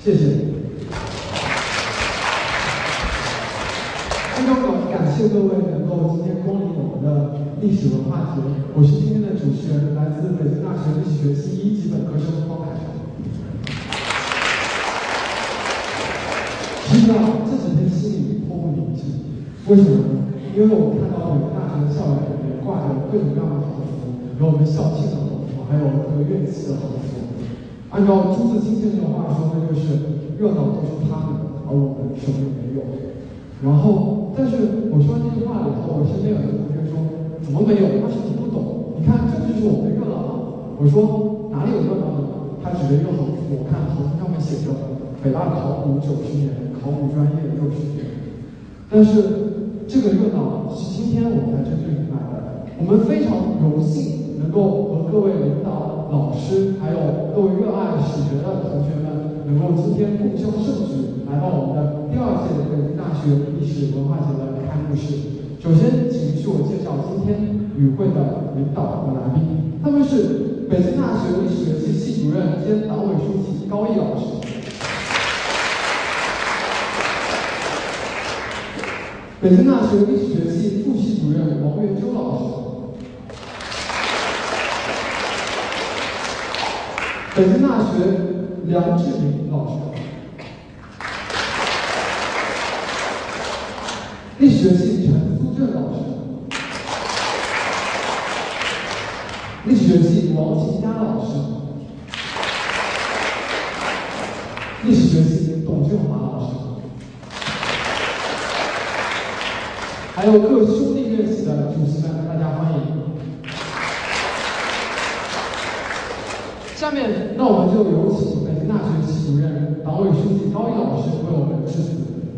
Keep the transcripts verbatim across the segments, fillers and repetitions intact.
谢谢。非常感谢各位能够今天光临我们的历史文化节。我是今天的主持人，来自北京大学历史学系一级本科生方凯。知道这几天心里颇不宁静，为什么呢？因为我们看到北京大学的校园里面挂着各种各样的横幅，有我们校庆的横幅，还有各个乐器的横幅。按照朱自清先生的话说，那就是热闹都是他们，而我们什么也没有。然后，但是我说完这句话以后，我身边有一个同学说：“怎么没有？他是你不懂。你看，这就是我们的热闹吗？”我说：“哪里有热闹呢？”他指着一个横幅，我看横幅上面写着“北大考古九十年，考古专业六十年”。但是这个热闹是今天我们才真正迎来的。我们非常荣幸能够和各位领导、老师，还有各位热爱史学的同学们，能够今天共襄盛举，来到我们的第二届的北京大学历史文化节的开幕式。首先，请许我介绍今天与会的领导和来宾，他们是北京大学历史学系系主任兼党委书记高毅老师，北京大学历史学系副系主任王月洲老师，北京大学梁志明老师，历史学系陈苏振老师，历史学系王庆佳老师，历史学系董俊华老师，还有各兄弟院系的主席们，大家欢迎。下面，那我们就有请北京大学系主任、党委书记高毅老师为我们致辞。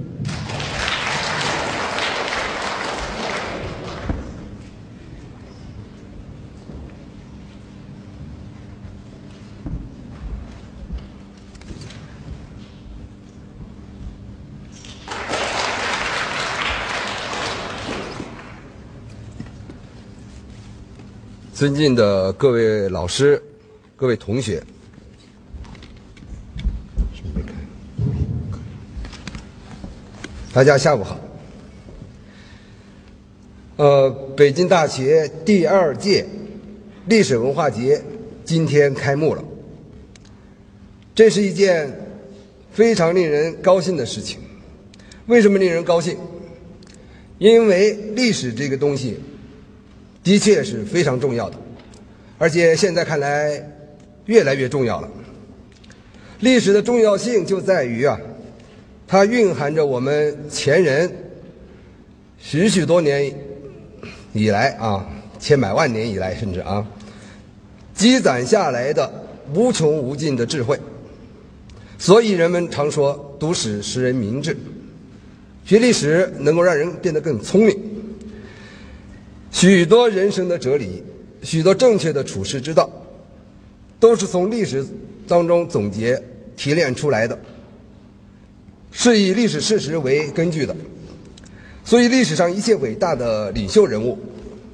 尊敬的各位老师、各位同学，大家下午好。呃，北京大学第二届历史文化节今天开幕了，这是一件非常令人高兴的事情。为什么令人高兴？因为历史这个东西的确是非常重要的，而且现在看来越来越重要了。历史的重要性就在于啊，它蕴含着我们前人许许多年以来啊，千百万年以来甚至啊，积攒下来的无穷无尽的智慧。所以人们常说读史使人明智，学历史能够让人变得更聪明。许多人生的哲理，许多正确的处世之道，都是从历史当中总结提炼出来的，是以历史事实为根据的。所以历史上一切伟大的领袖人物，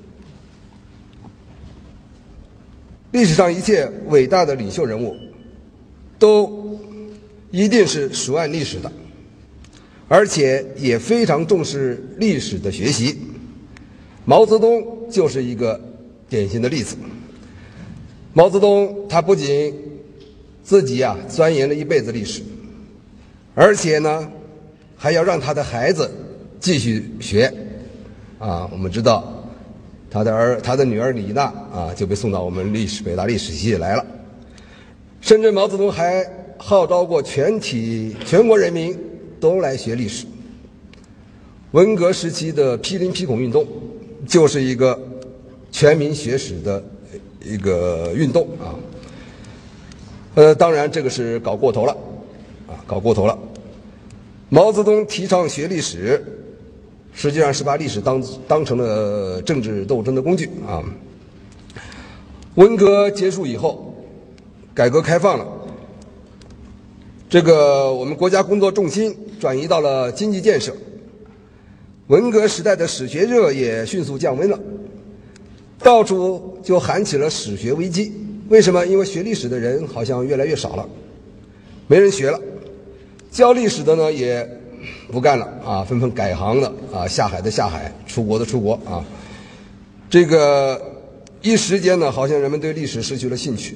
历史上一切伟大的领袖人物，都一定是熟谙历史的，而且也非常重视历史的学习。毛泽东就是一个典型的例子。毛泽东他不仅自己啊钻研了一辈子历史，而且呢还要让他的孩子继续学。啊，我们知道他的儿他的女儿李娜啊就被送到我们历史北大历史系来了。甚至毛泽东还号召过全体全国人民都来学历史。文革时期的批林批孔运动就是一个全民学史的一个运动啊，呃，当然这个是搞过头了，啊，搞过头了。毛泽东提倡学历史，实际上是把历史当当成了政治斗争的工具啊。文革结束以后，改革开放了，这个我们国家工作重心转移到了经济建设。文革时代的史学热也迅速降温了，到处就喊起了史学危机。为什么？因为学历史的人好像越来越少了，没人学了。 教历史的呢也不干了啊，纷纷改行了啊，下海的下海，出国的出国啊。这个一时间呢，好像人们对历史失去了兴趣，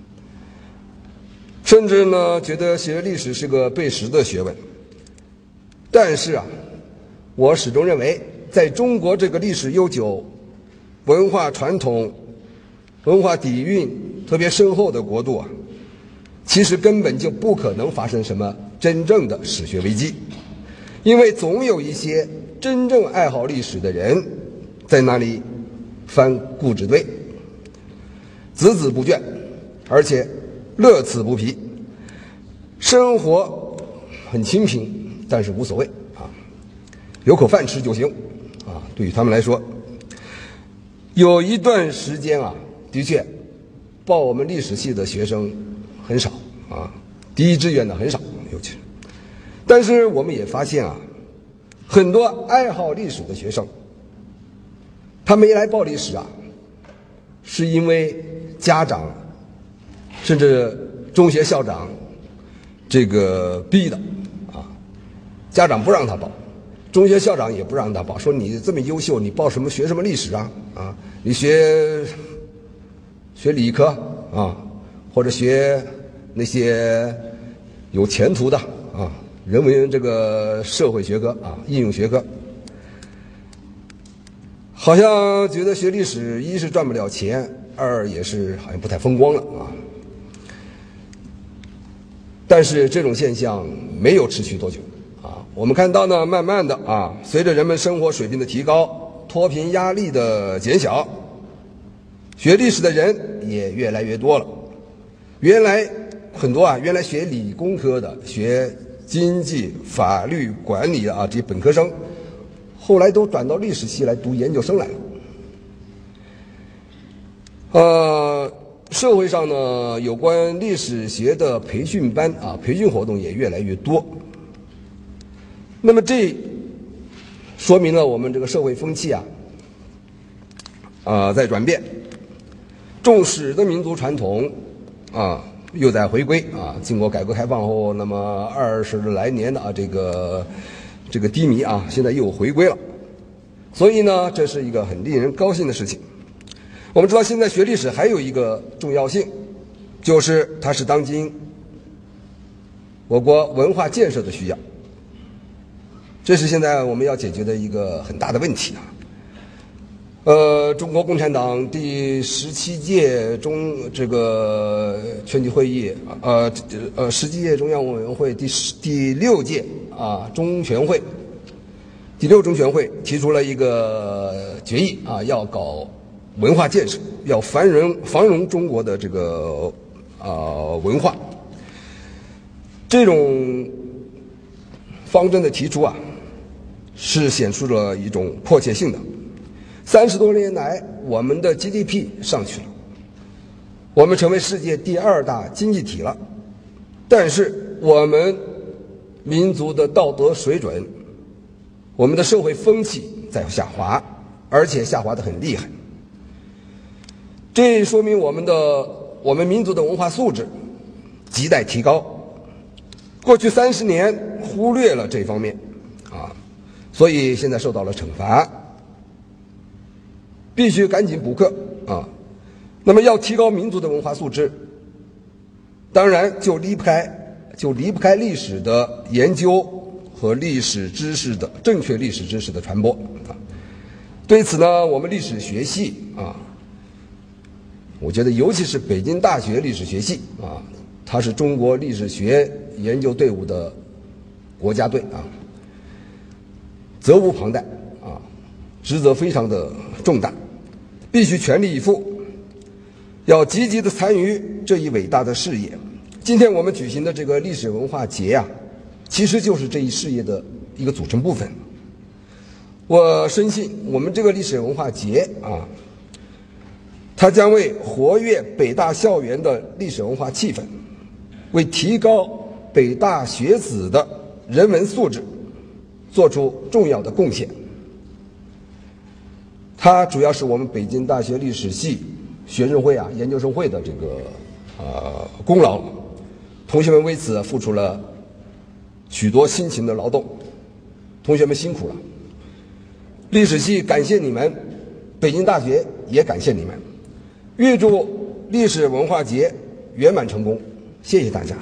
甚至呢觉得学历史是个背时的学问。但是啊，我始终认为，在中国这个历史悠久、文化传统、文化底蕴特别深厚的国度啊，其实根本就不可能发生什么真正的史学危机，因为总有一些真正爱好历史的人在那里翻故纸堆，孜孜不倦，而且乐此不疲，生活很清贫，但是无所谓啊，有口饭吃就行啊。对于他们来说，有一段时间啊，的确报我们历史系的学生很少啊，第一志愿的很少，尤其是。但是我们也发现啊，很多爱好历史的学生，他没来报历史啊，是因为家长甚至中学校长这个逼的啊，家长不让他报，中学校长也不让他报，说你这么优秀，你报什么学什么历史啊？啊，你学学理科啊，或者学那些有前途的啊，人文这个社会学科啊，应用学科。好像觉得学历史，一是赚不了钱，二也是好像不太风光了啊。但是这种现象没有持续多久啊。我们看到呢，慢慢的啊，随着人们生活水平的提高，脱贫压力的减小，学历史的人也越来越多了。原来很多啊，原来学理工科的、学经济、法律、管理啊这些本科生，后来都转到历史系来读研究生来了。呃，社会上呢，有关历史学的培训班啊，培训活动也越来越多。那么这说明了我们这个社会风气啊，啊、呃、在转变，重视的民族传统啊又在回归啊。经过改革开放后，那么二十来年的啊这个这个低迷啊，现在又回归了。所以呢，这是一个很令人高兴的事情。我们知道，现在学历史还有一个重要性，就是它是当今我国文化建设的需要。这是现在我们要解决的一个很大的问题啊。呃，中国共产党第十七届中这个全体会议，呃呃十七届中央委员会第十第六届啊中全会，第六中全会提出了一个决议啊，要搞文化建设，要繁荣繁荣中国的这个啊、呃、文化。这种方针的提出啊，是显出了一种迫切性的。三十多年来，我们的 G D P 上去了，我们成为世界第二大经济体了。但是我们民族的道德水准，我们的社会风气在下滑，而且下滑得很厉害。这说明我们的我们民族的文化素质亟待提高。过去三十年忽略了这方面啊，所以现在受到了惩罚。必须赶紧补课啊！那么要提高民族的文化素质，当然就离不开就离不开历史的研究和历史知识的正确历史知识的传播啊。对此呢，我们历史学系啊，我觉得尤其是北京大学历史学系啊，它是中国历史学研究队伍的国家队啊，责无旁贷啊，职责非常的重大。必须全力以赴，要积极的参与这一伟大的事业。今天我们举行的这个历史文化节啊，其实就是这一事业的一个组成部分。我深信，我们这个历史文化节啊，它将为活跃北大校园的历史文化气氛，为提高北大学子的人文素质，做出重要的贡献。它主要是我们北京大学历史系学生会啊、研究生会的这个呃功劳，同学们为此付出了许多辛勤的劳动，同学们辛苦了。历史系感谢你们，北京大学也感谢你们。预祝历史文化节圆满成功，谢谢大家。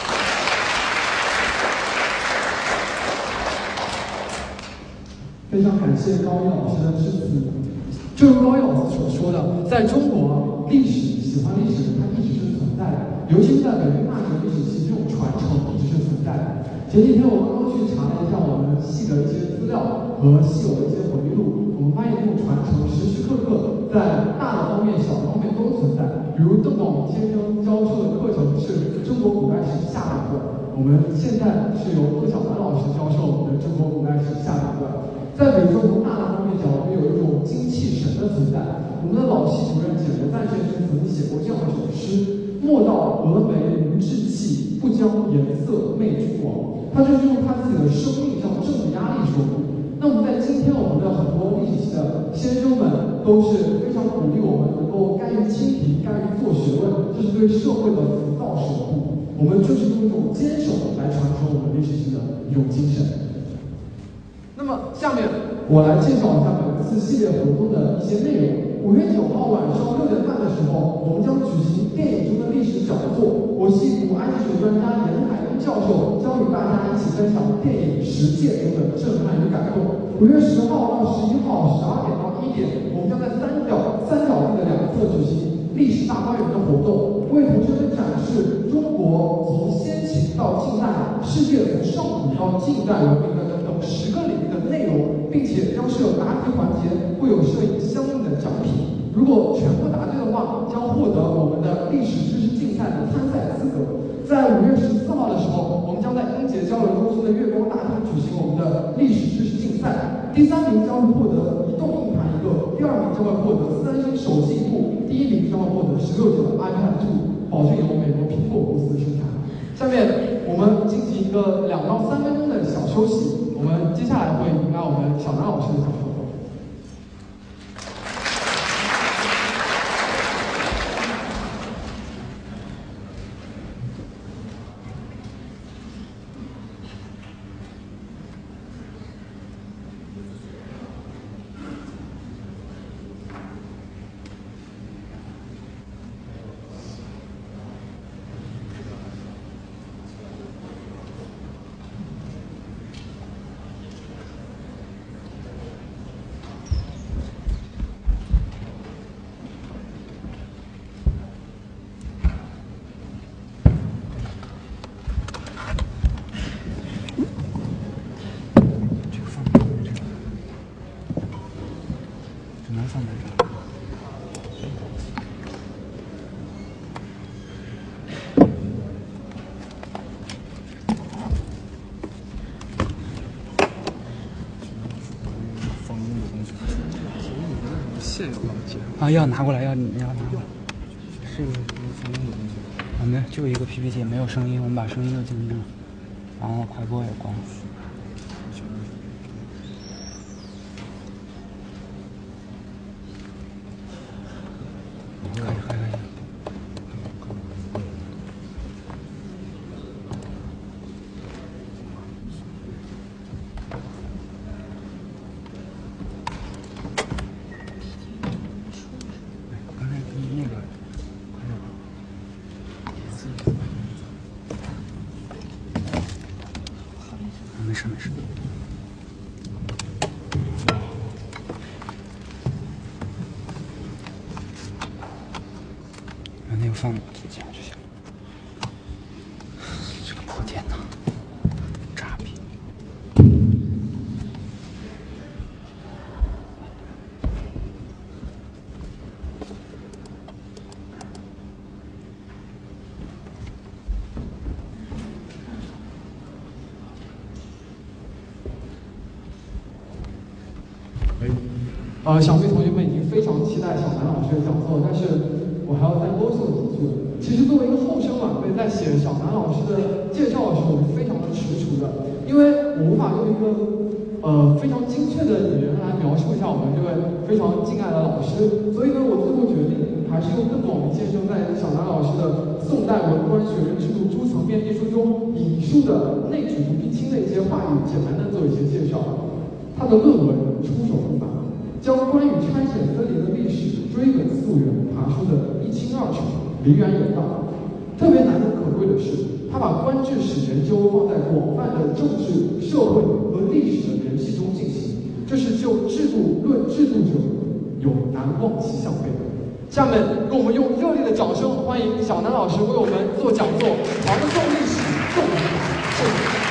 非常感谢高一老师的致辞。正如高一老师所说的，在中国，历史喜欢历史它一直是存在的，尤其是在北京大学历史系，这种传承一直是存在的。前几天我刚刚去查了一下我们系的一些资料和系友的一些回忆录，我们发现这种传承时时刻刻在大的方面、小的方面都存在。比如邓宝明先生教授的课程是中国古代史下半段，我们现在是由邓小南老师教授我们的中国古代史下半段。在比如说从大的方面讲，我们有一种精气神的存在。我们的老系主任简伯赞先生曾经写过这样一首诗：莫道峨眉无志气，不将颜色媚君王。他就是用他自己的生命向政治压力说不。那我们在今天，我们的很多历史系的先生们都是非常鼓励我们能够甘于倾听，甘于做学问，这是对社会的浮躁守护。我们就是用一种坚守来传承我们历史系的一种精神。那么下面我来介绍一下本次系列活动的一些内容。五月九号晚上六点半的时候，我们将举行电影中的历史讲座。我系古安史学专家严海英教授将与大家一起分享电影《十戒》中的震撼与感动。五月十号到十一号十二点到一点，我们将在三角三角地的两侧举行历史大观园的活动，为同学们展示中国从先秦到近代，世界从上古到近代文明的等等十个领域的内容，并且将设有答题环节，会有摄影相应的奖品。如果全部答对的话，将获得我们的历史知识竞赛的参赛资格。在五月十四号的时候，我们将在英杰交流中心的月光大厅举行我们的历史知识竞赛。第三名将会获得移动硬盘一个，第二名将会获得三星手机一部，第一名将会获得十六 G 的 iPad 二，保证由美国苹果公司生产。下面我们进行一个两到三分钟的小休息，我们接下来会迎来我们小南老师的讲授。 啊，要拿过来，要你要拿过来。是个放松的东西。啊，没有，就一个 P P T， 没有声音，我们把声音都静音了，然后快播也关了。可以可以可以。没事没事。把那个放进去就行。这个破电脑，渣逼。 呃，想必同学们已经非常期待小南老师的讲座，但是我还要再啰嗦几句。其实作为一个后生晚辈，在写小南老师的介绍的时候，我是非常的踟蹰的，因为我无法用一个呃非常精确的语言来描述一下我们这位非常敬爱的老师，所以呢，我最后决定还是用邓宝明先生在小南老师的《宋代文官学人制度诸层编辑书中引述的内举不避亲的一些话语，简单的做一些介绍。他的论文出手不凡，将关于拆遣分离的历史追本溯源，爬出的一清二楚，梨园有道。特别难能可贵的是，他把官制史研究放在广泛的政治、社会和历史的联系中进行，这是就制度论制度者有难望其项配的。下面，让我们用热烈的掌声欢迎小南老师为我们做讲座《唐宋历史纵横法》。谢谢。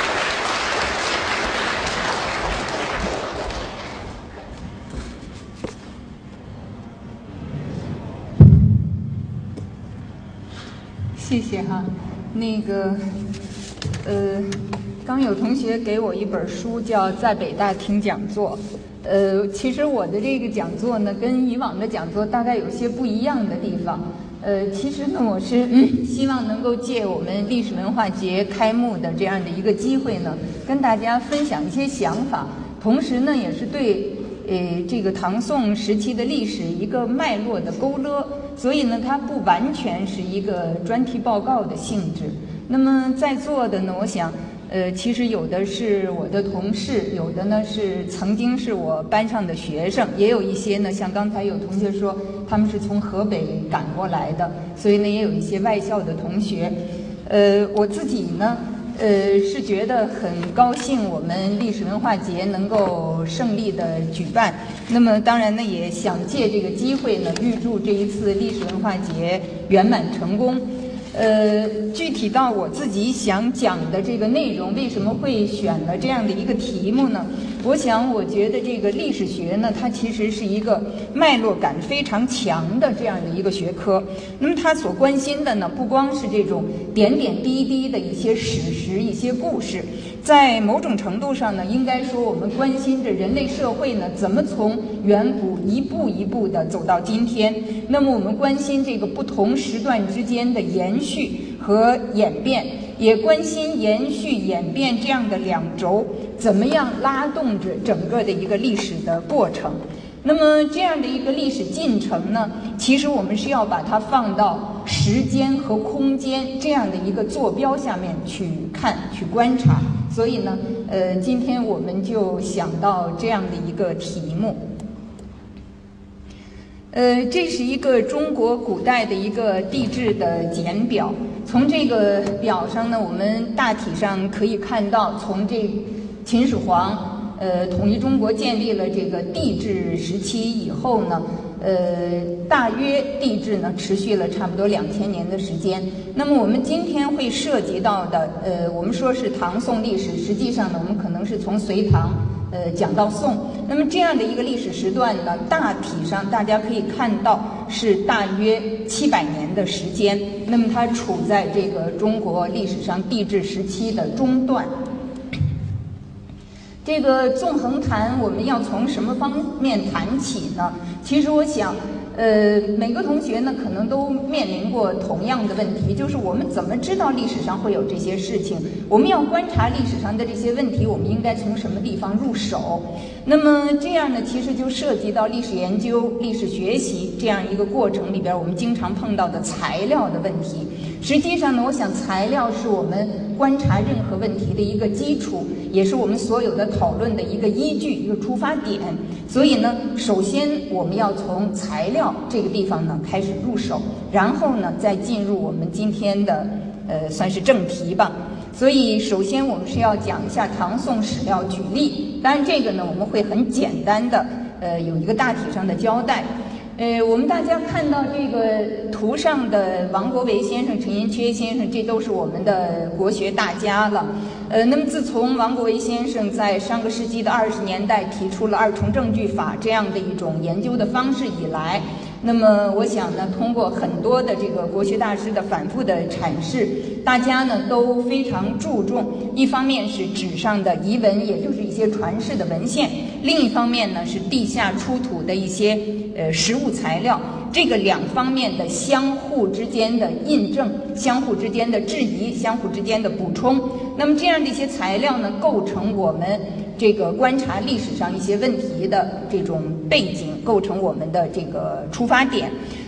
谢谢哈，那个，呃，刚有同学给我一本书，叫《在北大听讲座》。呃，其实我的这个讲座呢，跟以往的讲座大概有些不一样的地方。呃，其实呢，我是、嗯、希望能够借我们历史文化节开幕的这样的一个机会呢，跟大家分享一些想法，同时呢，也是对呃这个唐宋时期的历史一个脉络的勾勒。所以呢，它不完全是一个专题报告的性质。那么在座的呢，我想，呃，其实有的是我的同事，有的呢是曾经是我班上的学生，也有一些呢，像刚才有同学说，他们是从河北赶过来的，所以呢，也有一些外校的同学。呃，我自己呢，呃，是觉得很高兴，我们历史文化节能够胜利的举办。那么当然呢，也想借这个机会呢，预祝这一次历史文化节圆满成功。呃，具体到我自己想讲的这个内容，为什么会选了这样的一个题目呢？我想，我觉得这个历史学呢，它其实是一个脉络感非常强的这样的一个学科。那么它所关心的呢，不光是这种点点滴滴的一些史实、一些故事，在某种程度上呢，应该说我们关心着人类社会呢，怎么从远古一步一步的走到今天。那么我们关心这个不同时段之间的延续和演变，也关心延续演变这样的两轴怎么样拉动着整个的一个历史的过程。那么这样的一个历史进程呢，其实我们是要把它放到时间和空间这样的一个坐标下面去看、去观察。所以呢，呃，今天我们就想到这样的一个题目。呃，这是一个中国古代的一个地质的简表。从这个表上呢，我们大体上可以看到，从这秦始皇呃统一中国建立了这个帝制时期以后呢，呃，大约帝制呢持续了差不多两千年的时间。那么我们今天会涉及到的，呃，我们说是唐宋历史，实际上呢，我们可能是从隋唐呃讲到宋。那么这样的一个历史时段呢，大体上大家可以看到是大约七百年的时间。那么它处在这个中国历史上帝制时期的中段。这个纵横谈，我们要从什么方面谈起呢？其实我想，呃，每个同学呢可能都面临过同样的问题，就是我们怎么知道历史上会有这些事情？我们要观察历史上的这些问题，我们应该从什么地方入手？那么这样呢，其实就涉及到历史研究、历史学习这样一个过程里边，我们经常碰到的材料的问题。实际上呢，我想材料是我们观察任何问题的一个基础，也是我们所有的讨论的一个依据、一个出发点。所以呢，首先我们要从材料这个地方呢开始入手，然后呢再进入我们今天的呃算是正题吧。所以首先我们是要讲一下唐宋史料举例，当然这个呢我们会很简单的呃有一个大体上的交代。呃，我们大家看到这个图上的王国维先生、陈寅恪先生，这都是我们的国学大家了。呃，那么自从王国维先生在上个世纪的二十年代提出了二重证据法这样的一种研究的方式以来，那么我想呢，通过很多的这个国学大师的反复的阐释，大家呢都非常注重，一方面是纸上的遗文，也就是一些传世的文献，另一方面呢是地下出土的一些呃实物材料，这个两方面的相互之间的印证，相互之间的质疑，相互之间的补充，那么这样的一些材料呢，构成我们这个观察历史上一些问题的这种背景，构成我们的这个出发点。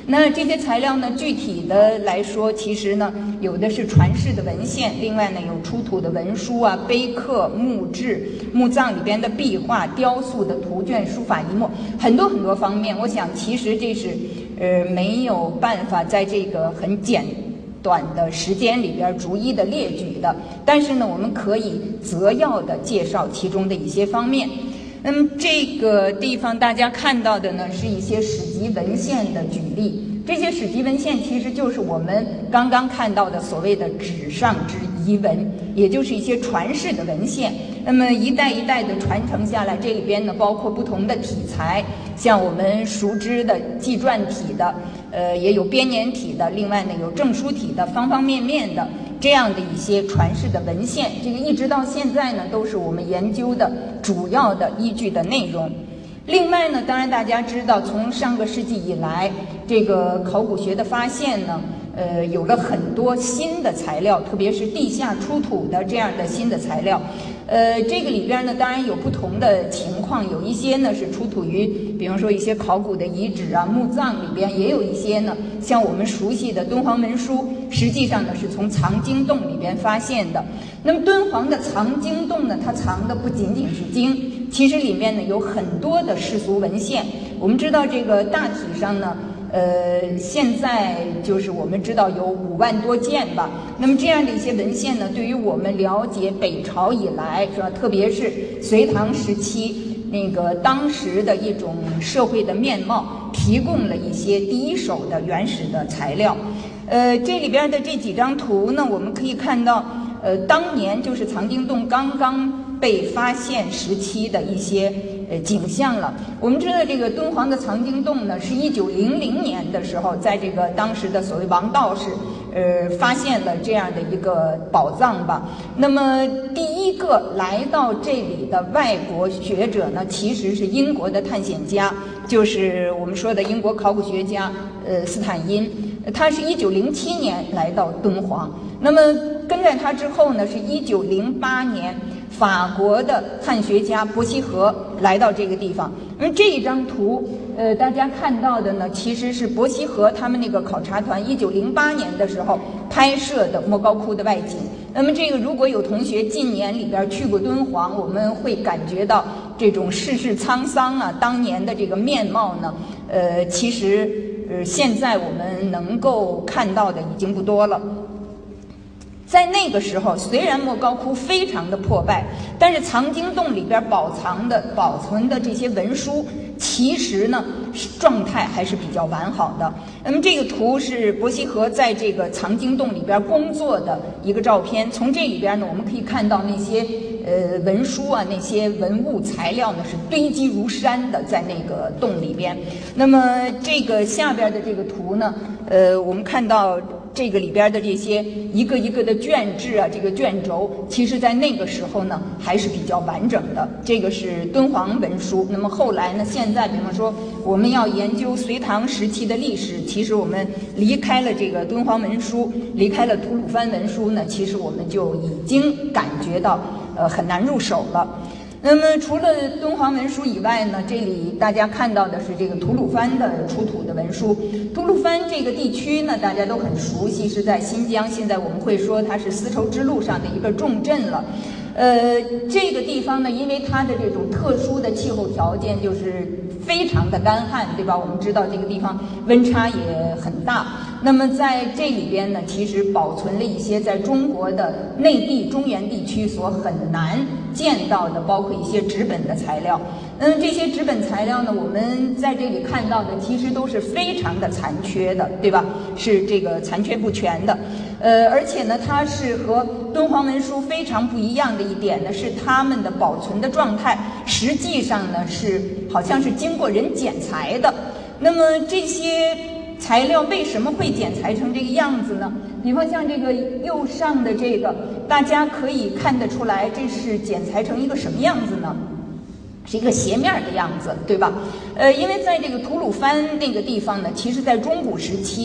那这些材料呢，具体的来说，其实呢，有的是传世的文献，另外呢有出土的文书啊、碑刻、墓志、墓葬里边的壁画、雕塑的图卷、书法一墨，很多很多方面。我想，其实这是呃没有办法在这个很简短的时间里边逐一的列举的，但是呢，我们可以择要的介绍其中的一些方面。那么这个地方大家看到的呢，是一些史籍文献的举例。这些史籍文献其实就是我们刚刚看到的所谓的纸上之遗文，也就是一些传世的文献。那么一代一代的传承下来，这里边呢包括不同的题材，像我们熟知的纪传体的，呃，也有编年体的，另外呢有证书体的，方方面面的这样的一些传世的文献，这个一直到现在呢都是我们研究的主要的依据的内容。另外呢，当然大家知道，从上个世纪以来，这个考古学的发现呢，呃，有了很多新的材料，特别是地下出土的这样的新的材料。呃，这个里边呢，当然有不同的情况，有一些呢是出土于，比方说一些考古的遗址啊、墓葬里边，也有一些呢，像我们熟悉的敦煌文书，实际上呢是从藏经洞里边发现的。那么敦煌的藏经洞呢，它藏的不仅仅是经，其实里面呢有很多的世俗文献。我们知道这个大体上呢，呃，现在就是我们知道有五万多件吧。那么这样的一些文献呢，对于我们了解北朝以来，是吧？特别是隋唐时期那个当时的一种社会的面貌，提供了一些第一手的原始的材料。呃，这里边的这几张图呢，我们可以看到，呃，当年就是藏经洞刚刚被发现时期的一些呃景象了。我们知道这个敦煌的藏经洞呢，是一九零零年的时候，在这个当时的所谓王道士，呃，发现了这样的一个宝藏吧。那么第一个来到这里的外国学者呢，其实是英国的探险家，就是我们说的英国考古学家呃斯坦因。他是一九零七年来到敦煌，那么跟在他之后呢，是一九零八年法国的汉学家伯希和来到这个地方。那么这一张图，呃，大家看到的呢，其实是伯希和他们那个考察团一九零八年的时候拍摄的莫高窟的外景。那么这个如果有同学近年里边去过敦煌，我们会感觉到这种世事沧桑啊，当年的这个面貌呢，呃，其实呃现在我们能够看到的已经不多了。在那个时候，虽然莫高窟非常的破败，但是藏经洞里边保藏的、保存的这些文书，其实呢状态还是比较完好的。那么这个图是伯希和在这个藏经洞里边工作的一个照片。从这里边呢，我们可以看到那些呃文书啊、那些文物材料呢是堆积如山的在那个洞里边。那么这个下边的这个图呢，呃，我们看到这个里边的这些一个一个的卷志啊，这个卷轴，其实在那个时候呢还是比较完整的。这个是敦煌文书。那么后来呢，现在比方说我们要研究隋唐时期的历史，其实我们离开了这个敦煌文书，离开了吐鲁番文书呢，其实我们就已经感觉到呃很难入手了。那么除了敦煌文书以外呢，这里大家看到的是这个吐鲁番的出土的文书。吐鲁番这个地区呢，大家都很熟悉，是在新疆，现在我们会说它是丝绸之路上的一个重镇了。呃，这个地方呢，因为它的这种特殊的气候条件，就是非常的干旱，对吧？我们知道这个地方温差也很大。那么在这里边呢，其实保存了一些在中国的内地中原地区所很难见到的，包括一些纸本的材料。嗯，这些纸本材料呢，我们在这里看到的其实都是非常的残缺的，对吧？是这个残缺不全的。呃，而且呢，它是和敦煌文书非常不一样的一点呢，是它们的保存的状态实际上呢是好像是经过人剪裁的。那么这些材料为什么会剪裁成这个样子呢？比方像这个右上的这个，大家可以看得出来，这是剪裁成一个什么样子呢？是一个斜面的样子，对吧？呃，因为在这个吐鲁番那个地方呢，其实在中古时期，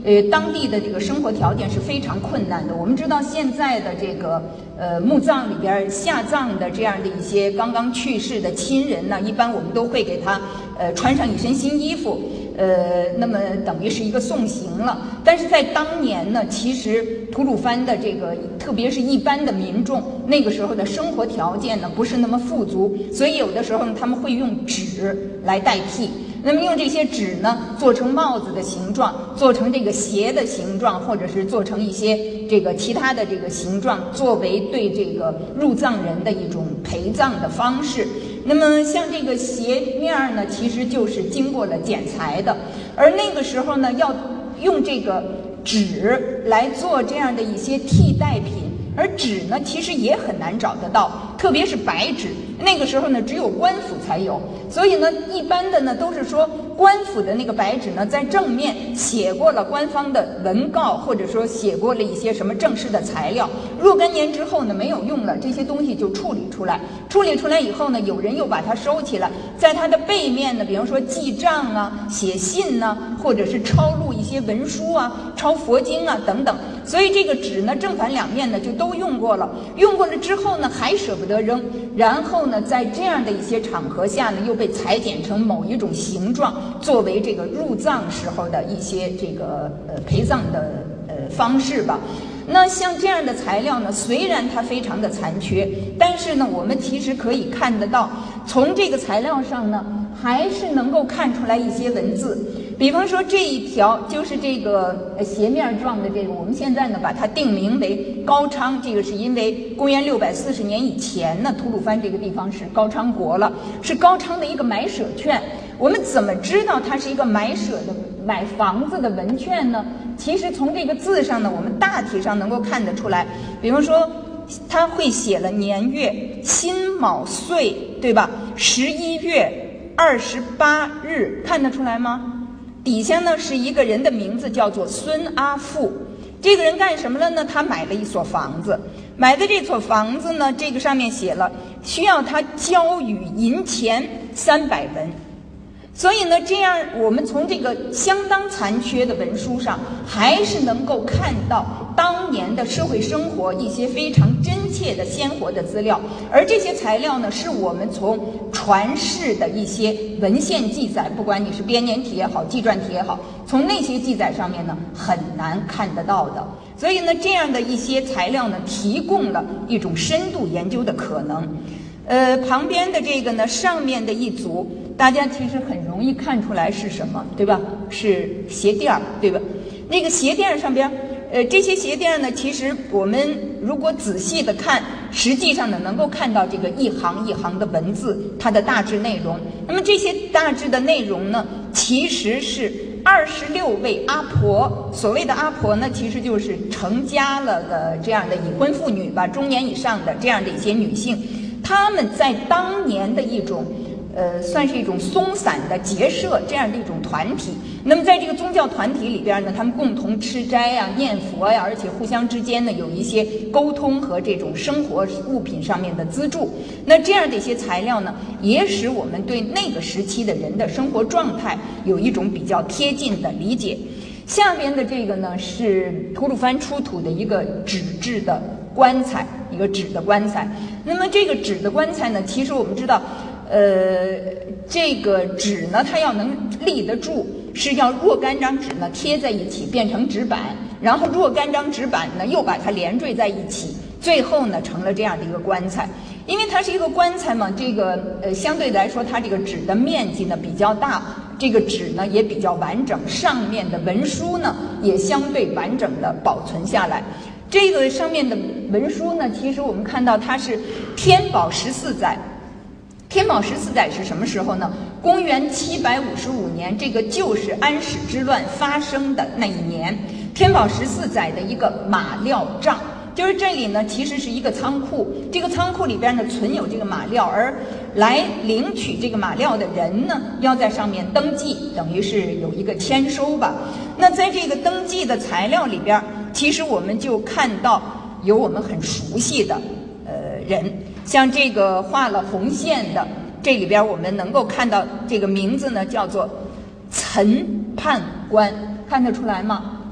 呃，当地的这个生活条件是非常困难的。我们知道现在的这个呃墓葬里边下葬的这样的一些刚刚去世的亲人呢，一般我们都会给他呃穿上一身新衣服，呃，那么等于是一个送行了。但是在当年呢，其实吐鲁番的这个特别是一般的民众，那个时候的生活条件呢不是那么富足，所以有的时候呢他们会用纸来代替。那么用这些纸呢做成帽子的形状，做成这个鞋的形状，或者是做成一些这个其他的这个形状，作为对这个入葬人的一种陪葬的方式。那么像这个鞋面呢，其实就是经过了剪裁的，而那个时候呢要用这个纸来做这样的一些替代品，而纸呢其实也很难找得到，特别是白纸，那个时候呢只有官府才有，所以呢一般的呢都是说官府的那个白纸呢在正面写过了官方的文告，或者说写过了一些什么正式的材料，若干年之后呢没有用了，这些东西就处理出来，处理出来以后呢有人又把它收起来，在它的背面呢比方说记账啊、写信啊，或者是抄录一些文书啊、抄佛经啊等等，所以这个纸呢正反两面呢就都用过了，用过了之后呢还舍不得扔，然后呢在这样的一些场合下呢又被裁剪成某一种形状，作为这个入葬时候的一些这个呃陪葬的呃方式吧。那像这样的材料呢，虽然它非常的残缺，但是呢我们其实可以看得到，从这个材料上呢还是能够看出来一些文字。比方说这一条就是这个斜面状的这个，我们现在呢把它定名为高昌，这个是因为公元六百四十年以前呢，吐鲁番这个地方是高昌国了，是高昌的一个买舍券。我们怎么知道它是一个买舍的买房子的文券呢？其实从这个字上呢，我们大体上能够看得出来。比方说它会写了年月辛卯岁，对吧？十一月二十八日，看得出来吗？底下呢是一个人的名字，叫做孙阿富。这个人干什么了呢？他买了一所房子，买的这所房子呢，这个上面写了需要他交予银钱三百文。所以呢，这样我们从这个相当残缺的文书上，还是能够看到当年的社会生活一些非常真切的鲜活的资料。而这些材料呢，是我们从传世的一些文献记载，不管你是编年体也好，纪传体也好，从那些记载上面呢，很难看得到的。所以呢，这样的一些材料呢，提供了一种深度研究的可能。呃，旁边的这个呢，上面的一组，大家其实很容易看出来是什么，对吧？是鞋垫儿，对吧？那个鞋垫上边，呃，这些鞋垫呢，其实我们如果仔细的看，实际上呢，能够看到这个一行一行的文字，它的大致内容。那么这些大致的内容呢，其实是二十六位阿婆，所谓的阿婆呢，其实就是成家了的这样的已婚妇女吧，中年以上的这样的一些女性。他们在当年的一种呃，算是一种松散的结社这样的一种团体。那么在这个宗教团体里边呢，他们共同吃斋呀、念佛呀，而且互相之间呢有一些沟通和这种生活物品上面的资助。那这样的一些材料呢，也使我们对那个时期的人的生活状态有一种比较贴近的理解。下边的这个呢，是吐鲁番出土的一个纸质的棺材，一个纸的棺材。那么这个纸的棺材呢，其实我们知道，呃，这个纸呢，它要能立得住，是要若干张纸呢贴在一起变成纸板，然后若干张纸板呢又把它连缀在一起，最后呢成了这样的一个棺材。因为它是一个棺材嘛，这个呃相对来说它这个纸的面积呢比较大，这个纸呢也比较完整，上面的文书呢也相对完整的保存下来。这个上面的文书呢，其实我们看到它是天宝十四载。天宝十四载是什么时候呢？公元七百五十五年，这个就是安史之乱发生的那一年。天宝十四载的一个马料帐，就是这里呢其实是一个仓库，这个仓库里边呢存有这个马料，而来领取这个马料的人呢要在上面登记，等于是有一个签收吧。那在这个登记的材料里边，其实我们就看到有我们很熟悉的呃人，像这个画了红线的，这里边我们能够看到这个名字呢叫做岑判官，看得出来吗？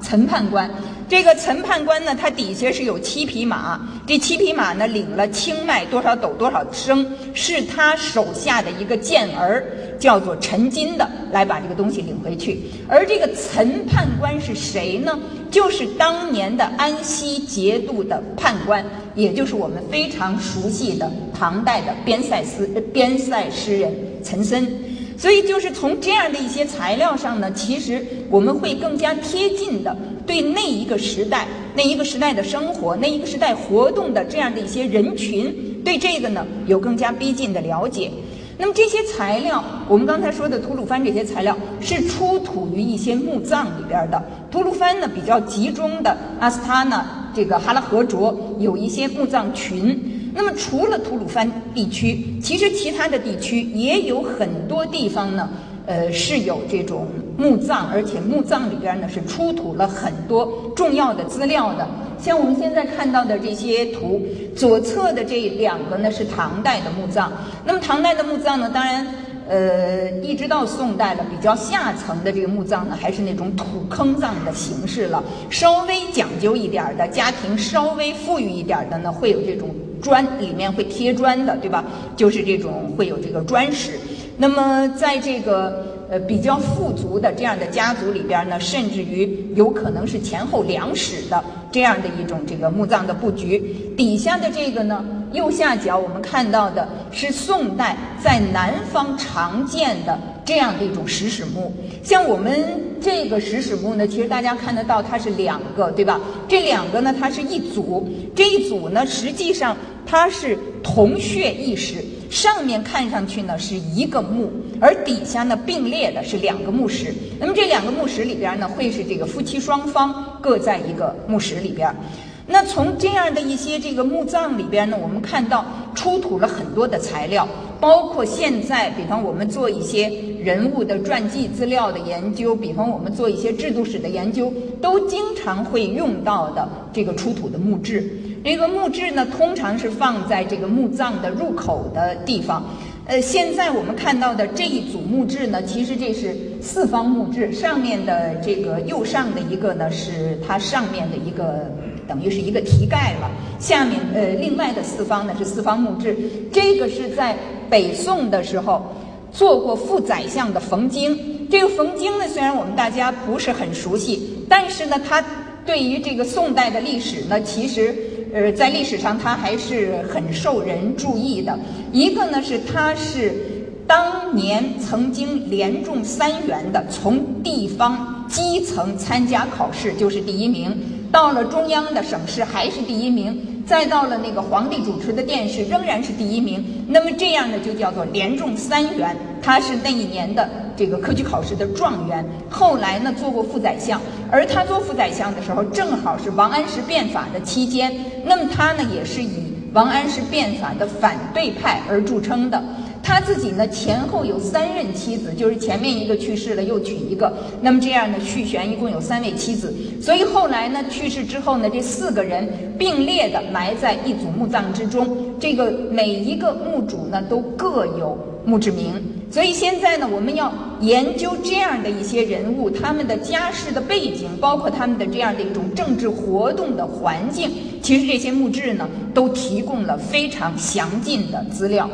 岑判官。这个岑判官呢，他底下是有七匹马，这七匹马呢领了青麦多少斗多少升，是他手下的一个健儿，叫做陈金的来把这个东西领回去。而这个岑判官是谁呢？就是当年的安西节度的判官，也就是我们非常熟悉的唐代的边塞诗边塞诗人岑参。所以就是从这样的一些材料上呢，其实我们会更加贴近的对那一个时代、那一个时代的生活、那一个时代活动的这样的一些人群，对这个呢有更加逼近的了解。那么这些材料，我们刚才说的吐鲁番这些材料是出土于一些墓葬里边的。吐鲁番呢比较集中的阿斯塔纳这个哈拉河卓有一些墓葬群。那么除了吐鲁番地区，其实其他的地区也有很多地方呢，呃是有这种墓葬，而且墓葬里边呢是出土了很多重要的资料的。像我们现在看到的这些图，左侧的这两个呢是唐代的墓葬。那么唐代的墓葬呢，当然呃一直到宋代了，比较下层的这个墓葬呢还是那种土坑葬的形式了。稍微讲究一点的家庭，稍微富裕一点的呢，会有这种砖，里面会贴砖的，对吧？就是这种会有这个砖石。那么在这个呃比较富足的这样的家族里边呢，甚至于有可能是前后两室的这样的一种这个墓葬的布局。底下的这个呢，右下角我们看到的是宋代在南方常见的这样的一种石室墓。像我们这个石室墓呢，其实大家看得到它是两个，对吧？这两个呢它是一组，这一组呢实际上它是同穴一室，上面看上去呢是一个墓，而底下呢并列的是两个墓室。那么这两个墓室里边呢，会是这个夫妻双方各在一个墓室里边。那从这样的一些这个墓葬里边呢，我们看到出土了很多的材料，包括现在比方我们做一些人物的传记资料的研究，比方我们做一些制度史的研究，都经常会用到的这个出土的墓志。这个墓志呢，通常是放在这个墓葬的入口的地方。呃，现在我们看到的这一组墓志呢，其实这是四方墓志，上面的这个右上的一个呢是它上面的一个等于是一个题盖了，下面呃另外的四方呢是四方墓志。这个是在北宋的时候做过副宰相的冯京。这个冯京呢，虽然我们大家不是很熟悉，但是呢他对于这个宋代的历史呢，其实呃，在历史上他还是很受人注意的。一个呢是他是当年曾经连中三元的，从地方基层参加考试就是第一名，到了中央的省市还是第一名，再到了那个皇帝主持的殿试仍然是第一名。那么这样呢就叫做连中三元，他是那一年的这个科举考试的状元，后来呢做过副宰相。而他做副宰相的时候正好是王安石变法的期间，那么他呢也是以王安石变法的反对派而著称的。他自己呢前后有三任妻子，就是前面一个去世了又娶一个，那么这样呢续弦一共有三位妻子。所以后来呢去世之后呢，这四个人并列的埋在一组墓葬之中，这个每一个墓主呢都各有墓志铭。所以现在呢我们要研究这样的一些人物，他们的家世的背景，包括他们的这样的一种政治活动的环境，其实这些墓志呢都提供了非常详尽的资料。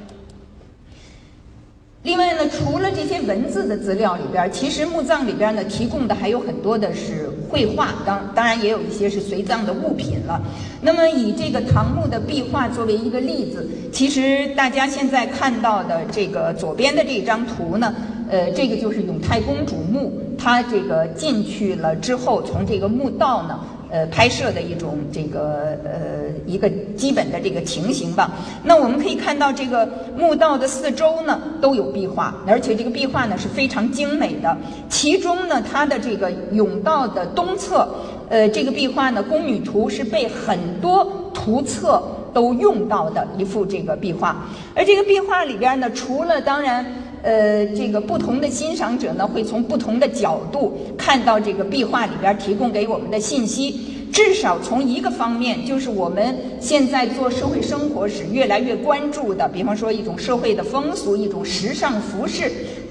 另外呢，除了这些文字的资料里边，其实墓葬里边呢提供的还有很多的是绘画，当当然也有一些是随葬的物品了。那么以这个唐墓的壁画作为一个例子，其实大家现在看到的这个左边的这张图呢，呃，这个就是永泰公主墓，它这个进去了之后，从这个墓道呢。呃，拍摄的一种这个呃一个基本的这个情形吧。那我们可以看到，这个墓道的四周呢都有壁画，而且这个壁画呢是非常精美的。其中呢，它的这个甬道的东侧，呃，这个壁画呢，宫女图是被很多图册都用到的一幅这个壁画。而这个壁画里边呢，除了当然。呃，这个不同的欣赏者呢，会从不同的角度看到这个壁画里边提供给我们的信息。至少从一个方面，就是我们现在做社会生活史越来越关注的，比方说一种社会的风俗，一种时尚服饰。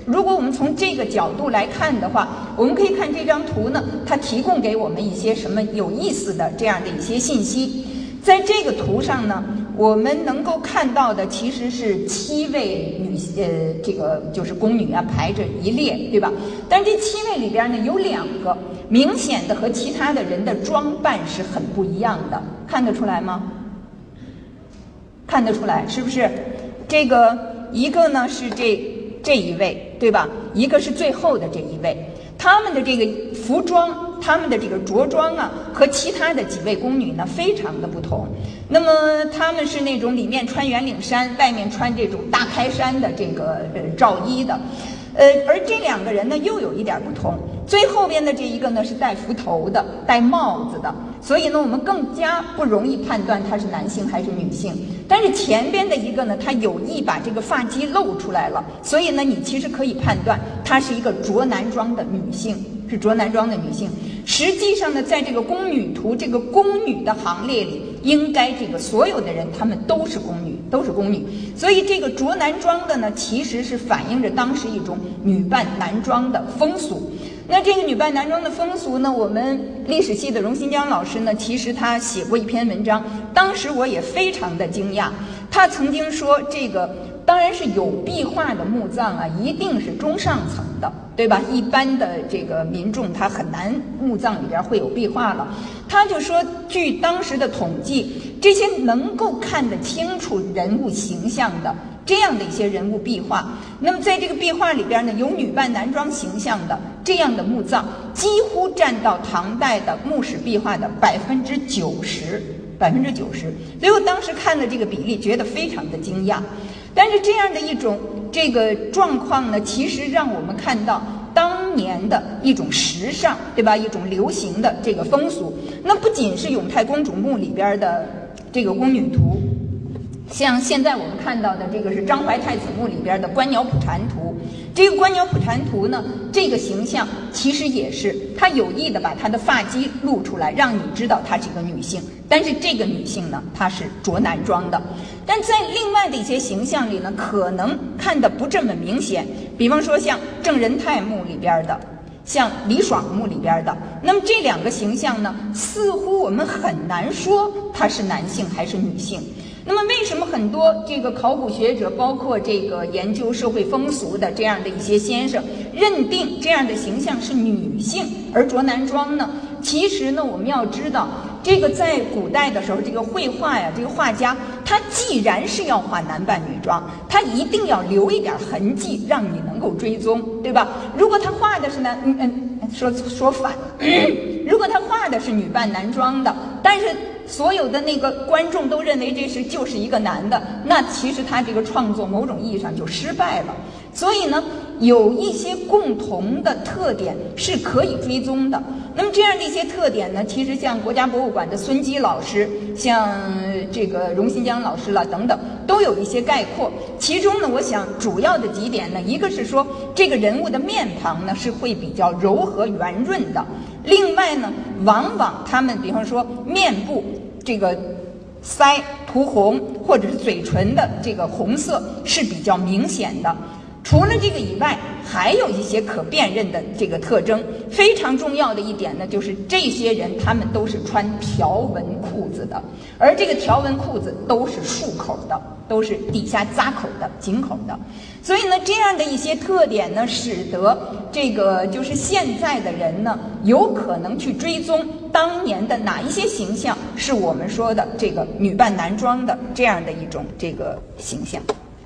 如果我们从这个角度来看的话，我们可以看这张图呢，它提供给我们一些什么有意思的这样的一些信息。在这个图上呢，我们能够看到的其实是七位女呃，这个就是宫女啊排着一列，对吧？但这七位里边呢，有两个明显的和其他的人的装扮是很不一样的，看得出来吗？看得出来，是不是？这个一个呢是这这一位，对吧？一个是最后的这一位，他们的这个服装。他们的这个着装啊，和其他的几位宫女呢非常的不同。那么他们是那种里面穿圆领衫，外面穿这种大开衫的这个呃罩衣的，呃，而这两个人呢又有一点不同。最后边的这一个呢是戴幞头的，戴帽子的，所以呢我们更加不容易判断他是男性还是女性。但是前边的一个呢，他有意把这个发髻露出来了，所以呢你其实可以判断她是一个着男装的女性。是着男装的女性，实际上呢，在这个宫女图这个宫女的行列里，应该这个所有的人她们都是宫女，都是宫女。所以这个着男装的呢，其实是反映着当时一种女扮男装的风俗。那这个女扮男装的风俗呢，我们历史系的荣新江老师呢，其实他写过一篇文章，当时我也非常的惊讶。他曾经说，这个当然是有壁画的墓葬啊，一定是中上层的，对吧？一般的这个民众他很难墓葬里边会有壁画了。他就说，据当时的统计，这些能够看得清楚人物形象的这样的一些人物壁画，那么在这个壁画里边呢，有女扮男装形象的这样的墓葬，几乎占到唐代的墓室壁画的百分之九十。百分之九十，所以我当时看了这个比例，觉得非常的惊讶。但是这样的一种这个状况呢，其实让我们看到当年的一种时尚，对吧？一种流行的这个风俗。那不仅是永泰公主墓里边的这个宫女图，像现在我们看到的这个是张怀太子墓里边的观鸟蒲蝉图。这个观鸟蒲蝉图呢，这个形象其实也是他有意的把她的发髻露出来，让你知道她是一个女性。但是这个女性呢，她是着男装的。但在另外的一些形象里呢，可能看得不这么明显。比方说像郑仁泰墓里边的，像李爽墓里边的，那么这两个形象呢，似乎我们很难说他是男性还是女性。那么为什么很多这个考古学者，包括这个研究社会风俗的这样的一些先生，认定这样的形象是女性而着男装呢？其实呢，我们要知道，这个在古代的时候，这个绘画呀，这个画家他既然是要画男扮女装，他一定要留一点痕迹，让你能够追踪，对吧？如果他画的是男，嗯嗯，说说反了，如果他画的是女扮男装的，但是所有的那个观众都认为这是就是一个男的，那其实他这个创作某种意义上就失败了。所以呢，有一些共同的特点是可以追踪的。那么这样的一些特点呢，其实像国家博物馆的孙基老师，像这个荣新江老师了等等，都有一些概括。其中呢，我想主要的几点呢，一个是说这个人物的面庞呢是会比较柔和圆润的。另外呢，往往他们比方说面部这个腮涂红，或者是嘴唇的这个红色是比较明显的。除了这个以外，还有一些可辨认的这个特征。非常重要的一点呢，就是这些人他们都是穿条纹裤子的，而这个条纹裤子都是束口的，都是底下扎口的、紧口的。所以呢，这样的一些特点呢，使得这个就是现在的人呢，有可能去追踪当年的哪一些形象是我们说的这个女扮男装的这样的一种这个形象。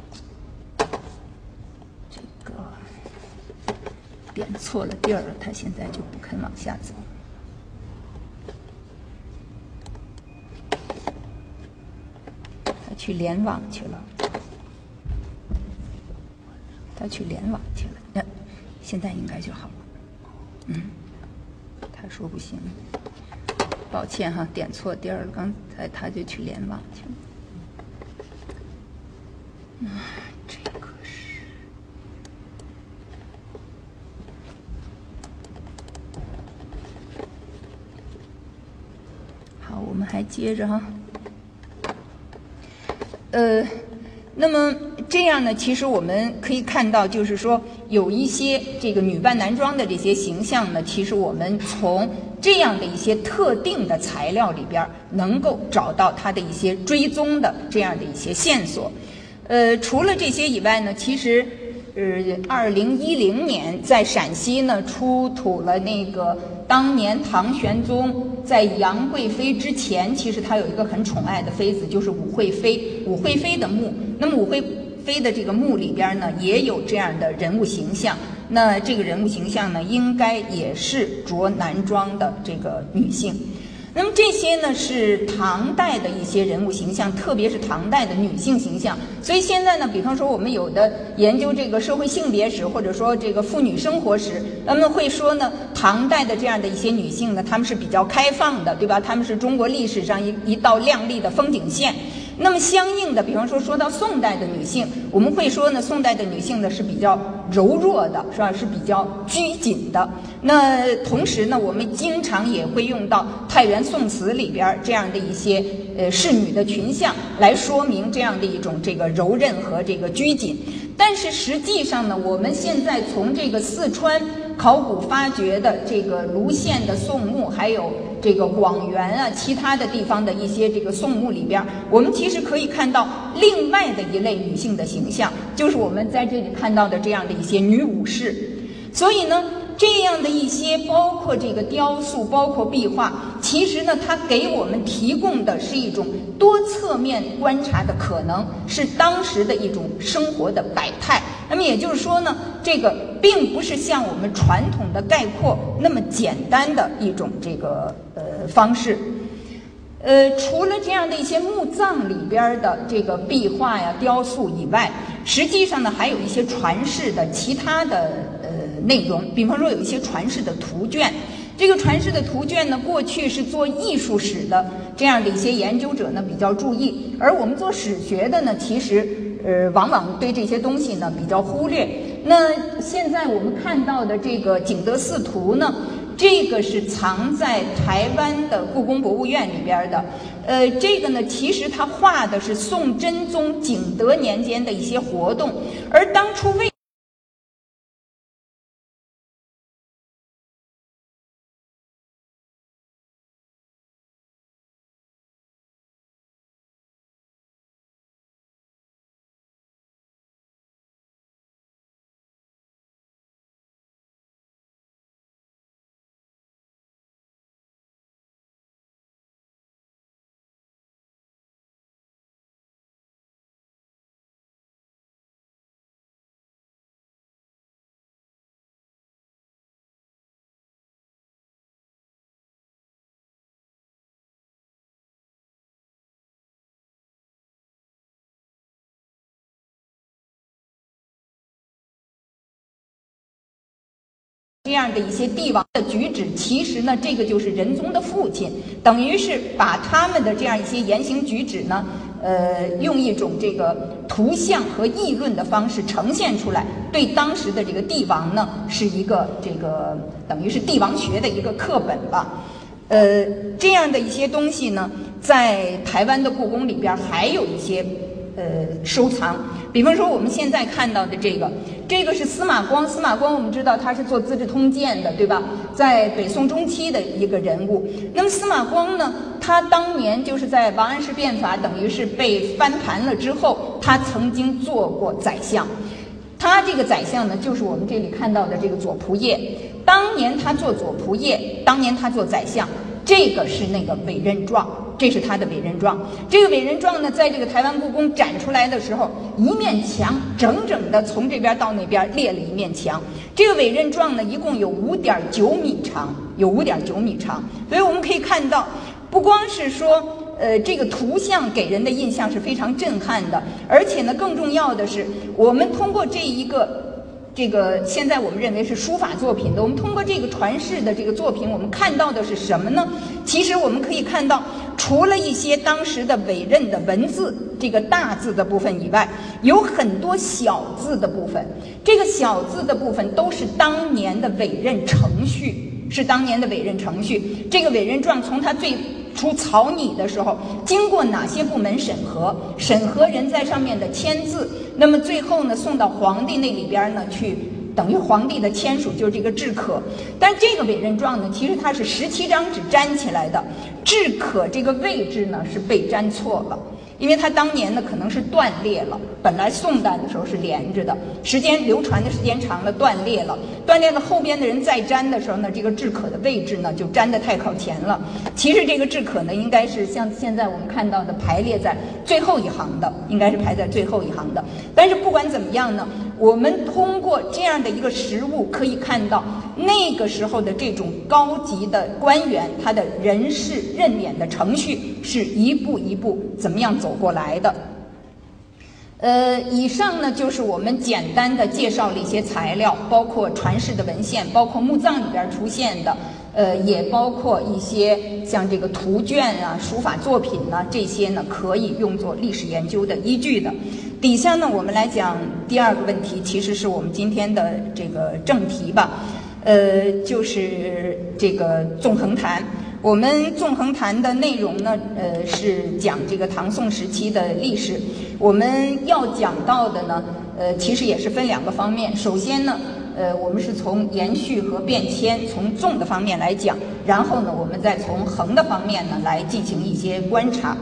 点错了地儿了，他现在就不肯往下走。他去联网去了，他去联网去了。那、呃、现在应该就好了。嗯，他说不行，抱歉哈，点错地儿了。刚才他就去联网去了。嗯，这个是。好，我们还接着哈。呃， 那么这样呢，其实我们可以看到，就是说有一些这个女扮男装的这些形象呢，其实我们从这样的一些特定的材料里边能够找到它的一些追踪的这样的一些线索。呃，除了这些以外呢，其实呃，二零一零年在陕西呢出土了那个当年唐玄宗在杨贵妃之前，其实他有一个很宠爱的妃子，就是武惠妃。武惠妃的墓，那么武惠妃的这个墓里边呢，也有这样的人物形象。那这个人物形象呢，应该也是着男装的这个女性。那么这些呢是唐代的一些人物形象，特别是唐代的女性形象。所以现在呢，比方说我们有的研究这个社会性别史，或者说这个妇女生活史，那么会说呢，唐代的这样的一些女性呢，她们是比较开放的，对吧？她们是中国历史上一一道亮丽的风景线。那么相应的，比方说说到宋代的女性，我们会说呢，宋代的女性呢是比较柔弱的，是吧？是比较拘谨的。那同时呢，我们经常也会用到太原宋词里边这样的一些呃仕女的群像，来说明这样的一种这个柔韧和这个拘谨。但是实际上呢，我们现在从这个四川考古发掘的这个卢县的宋墓，还有这个广元啊，其他的地方的一些这个宋墓里边，我们其实可以看到另外的一类女性的形象，就是我们在这里看到的这样的一些女武士。所以呢，这样的一些包括这个雕塑，包括壁画，其实呢，它给我们提供的是一种多侧面观察的可能，是当时的一种生活的百态。那么也就是说呢，这个并不是像我们传统的概括那么简单的一种这个呃方式。呃，除了这样的一些墓葬里边的这个壁画呀、雕塑以外，实际上呢，还有一些传世的其他的呃内容，比方说有一些传世的图卷。这个传世的图卷呢，过去是做艺术史的这样的一些研究者呢比较注意，而我们做史学的呢，其实呃往往对这些东西呢比较忽略。那现在我们看到的这个景德寺图呢，这个是藏在台湾的故宫博物院里边的。呃，这个呢，其实它画的是宋真宗景德年间的一些活动，而当初为这样的一些帝王的举止，其实呢，这个就是仁宗的父亲，等于是把他们的这样一些言行举止呢，呃，用一种这个图像和议论的方式呈现出来，对当时的这个帝王呢，是一个这个等于是帝王学的一个课本吧。呃，这样的一些东西呢，在台湾的故宫里边还有一些呃收藏。比方说我们现在看到的这个，这个是司马光。司马光我们知道他是做《资治通鉴》的，对吧？在北宋中期的一个人物。那么司马光呢，他当年就是在王安石变法等于是被翻盘了之后，他曾经做过宰相。他这个宰相呢，就是我们这里看到的这个左仆射。当年他做左仆射，当年他做宰相，这个是那个委任状，这是他的委任状。这个委任状呢，在这个台湾故宫展出来的时候，一面墙整整的从这边到那边列了一面墙。这个委任状呢，一共有五点九米长，有五点九米长。所以我们可以看到，不光是说呃，这个图像给人的印象是非常震撼的，而且呢，更重要的是，我们通过这一个。这个现在我们认为是书法作品的，我们通过这个传世的这个作品，我们看到的是什么呢？其实我们可以看到，除了一些当时的委任的文字，这个大字的部分以外，有很多小字的部分。这个小字的部分都是当年的委任程序，是当年的委任程序。这个委任状从它最出草拟的时候，经过哪些部门审核，审核人在上面的签字，那么最后呢送到皇帝那里边呢去，等于皇帝的签署，就是这个制可。但这个委任状呢，其实它是十七张纸粘起来的，制可这个位置呢是被粘错了。因为它当年呢可能是断裂了，本来宋代的时候是连着的，时间流传的时间长了断裂了，断裂了后边的人再粘的时候呢，这个制可的位置呢就粘得太靠前了。其实这个制可呢应该是像现在我们看到的排列在最后一行的，应该是排在最后一行的。但是不管怎么样呢，我们通过这样的一个实物可以看到，那个时候的这种高级的官员，他的人事任免的程序是一步一步怎么样走过来的。呃，以上呢就是我们简单的介绍了一些材料，包括传世的文献，包括墓葬里边出现的，呃，也包括一些像这个图卷啊、书法作品呢，这些呢可以用作历史研究的依据的。底下呢，我们来讲第二个问题，其实是我们今天的这个正题吧，呃，就是这个纵横谈。我们纵横谈的内容呢，呃，是讲这个唐宋时期的历史。我们要讲到的呢，呃，其实也是分两个方面。首先呢，呃，我们是从延续和变迁，从纵的方面来讲，然后呢，我们再从横的方面呢来进行一些观察。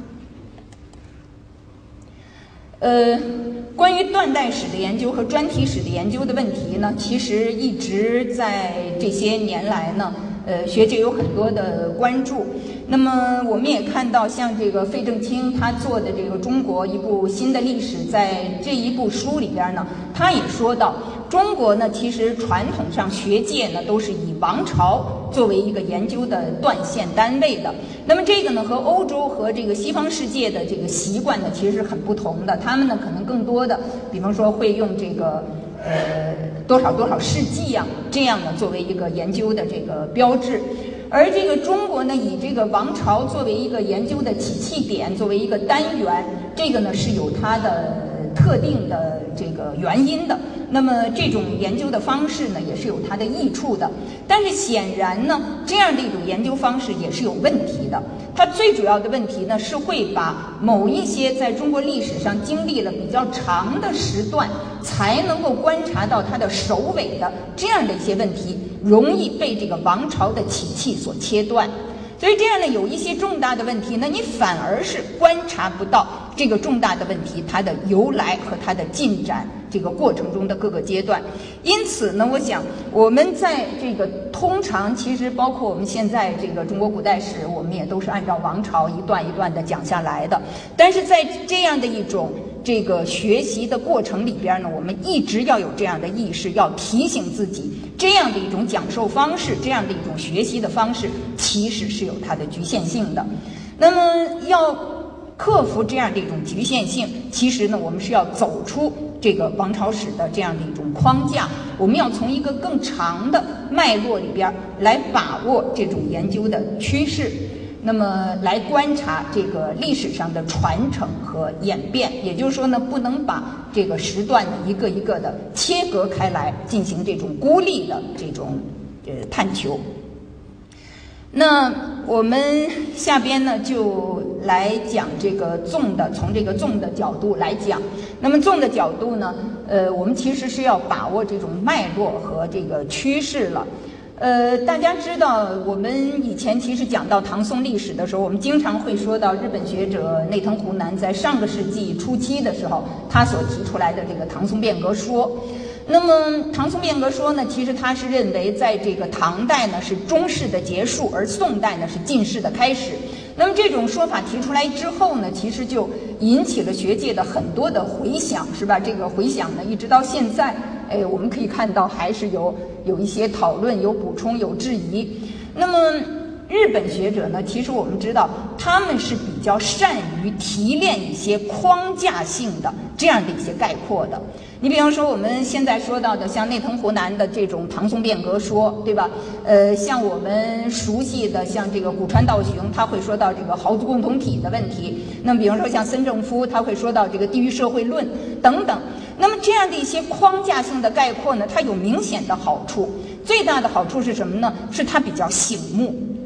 呃，关于断代史的研究和专题史的研究的问题呢，其实一直在这些年来呢，呃，学界有很多的关注。那么我们也看到，像这个费正清他做的这个中国一部新的历史，在这一部书里边呢，他也说到，中国呢其实传统上学界呢都是以王朝作为一个研究的断线单位的。那么这个呢和欧洲和这个西方世界的这个习惯呢其实是很不同的，他们呢可能更多的，比方说会用这个呃多少多少世纪呀、啊、这样呢作为一个研究的这个标志。而这个中国呢，以这个王朝作为一个研究的起讫点，作为一个单元，这个呢是有它的特定的这个原因的。那么这种研究的方式呢，也是有它的益处的。但是显然呢，这样的一种研究方式也是有问题的。它最主要的问题呢，是会把某一些在中国历史上经历了比较长的时段，才能够观察到它的首尾的这样的一些问题，容易被这个王朝的起讫所切断。所以这样呢，有一些重大的问题呢，你反而是观察不到这个重大的问题它的由来和它的进展这个过程中的各个阶段。因此呢，我想我们在这个通常其实包括我们现在这个中国古代史，我们也都是按照王朝一段一段的讲下来的。但是在这样的一种这个学习的过程里边呢，我们一直要有这样的意识，要提醒自己，这样的一种讲授方式，这样的一种学习的方式，其实是有它的局限性的。那么要克服这样的一种局限性，其实呢，我们是要走出这个王朝史的这样的一种框架，我们要从一个更长的脉络里边来把握这种研究的趋势。那么来观察这个历史上的传承和演变，也就是说呢，不能把这个时段呢一个一个的切割开来，进行这种孤立的这种呃探求。那我们下边呢就来讲这个纵的，从这个纵的角度来讲。那么纵的角度呢，呃，我们其实是要把握这种脉络和这个趋势了。呃，大家知道，我们以前其实讲到唐宋历史的时候，我们经常会说到日本学者内藤湖南在上个世纪初期的时候，他所提出来的这个唐宋变革说。那么唐宋变革说呢，其实他是认为在这个唐代呢是中世的结束，而宋代呢是近世的开始。那么这种说法提出来之后呢，其实就引起了学界的很多的回响，是吧？这个回响呢，一直到现在，哎，我们可以看到还是有有一些讨论、有补充、有质疑。那么日本学者呢，其实我们知道他们是比较善于提炼一些框架性的这样的一些概括的。你比方说我们现在说到的像内藤湖南的这种唐宋变革说，对吧？呃，像我们熟悉的像这个古川道雄，他会说到这个豪族共同体的问题。那么比方说像森正夫，他会说到这个地域社会论等等。那么这样的一些框架性的概括呢，它有明显的好处。最大的好处是什么呢？是它比较醒目。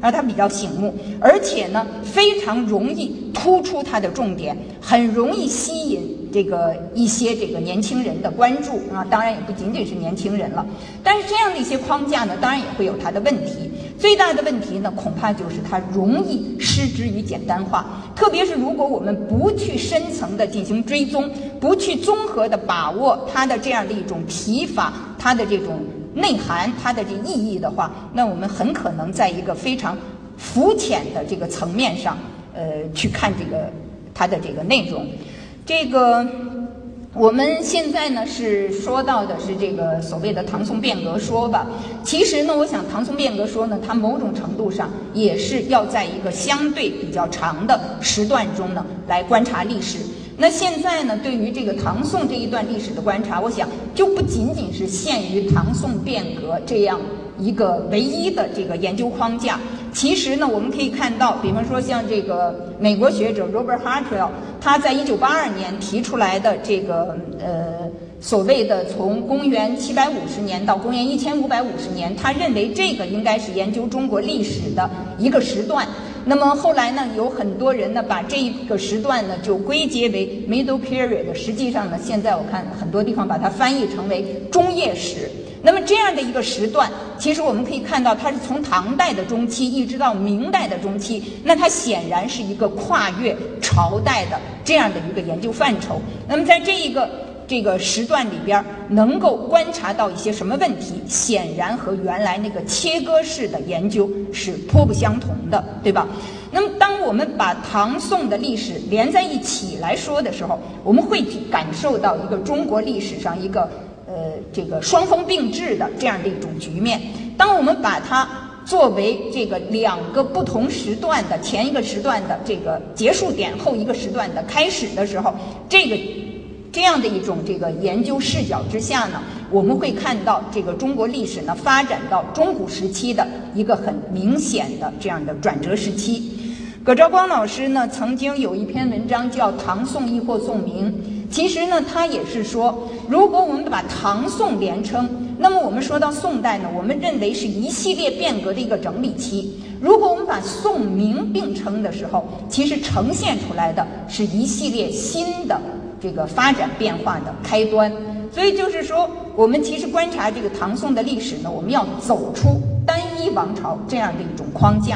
啊，它比较醒目，而且呢非常容易突出它的重点，很容易吸引这个一些这个年轻人的关注啊，当然也不仅仅是年轻人了。但是这样的一些框架呢，当然也会有它的问题。最大的问题呢，恐怕就是它容易失之于简单化，特别是如果我们不去深层的进行追踪，不去综合的把握它的这样的一种提法，它的这种内涵，它的这意义的话，那我们很可能在一个非常肤浅的这个层面上，呃，去看这个它的这个内容。这个我们现在呢是说到的是这个所谓的唐宋变革说吧。其实呢，我想唐宋变革说呢，它某种程度上也是要在一个相对比较长的时段中呢来观察历史。那现在呢，对于这个唐宋这一段历史的观察，我想就不仅仅是限于唐宋变革这样一个唯一的这个研究框架。其实呢，我们可以看到，比方说像这个美国学者 Robert Hartwell， 他在一九八二年提出来的这个呃所谓的从公元七百五十年到公元一千五百五十年，他认为这个应该是研究中国历史的一个时段。那么后来呢，有很多人呢把这一个时段呢就归结为 Middle Period， 实际上呢，现在我看很多地方把它翻译成为中叶史。那么这样的一个时段，其实我们可以看到，它是从唐代的中期一直到明代的中期，那它显然是一个跨越朝代的这样的一个研究范畴。那么在这一个这个时段里边，能够观察到一些什么问题，显然和原来那个切割式的研究是颇不相同的，对吧？那么当我们把唐宋的历史连在一起来说的时候，我们会感受到一个中国历史上一个呃，这个双峰并峙的这样的一种局面。当我们把它作为这个两个不同时段的前一个时段的这个结束点，后一个时段的开始的时候，这个这样的一种这个研究视角之下呢，我们会看到这个中国历史呢发展到中古时期的一个很明显的这样的转折时期。葛兆光老师呢曾经有一篇文章叫《唐宋亦或宋明》，其实呢他也是说，如果我们把唐宋连称，那么我们说到宋代呢，我们认为是一系列变革的一个整理期。如果我们把宋明并称的时候，其实呈现出来的是一系列新的这个发展变化的开端。所以就是说，我们其实观察这个唐宋的历史呢，我们要走出单一王朝这样的一种框架。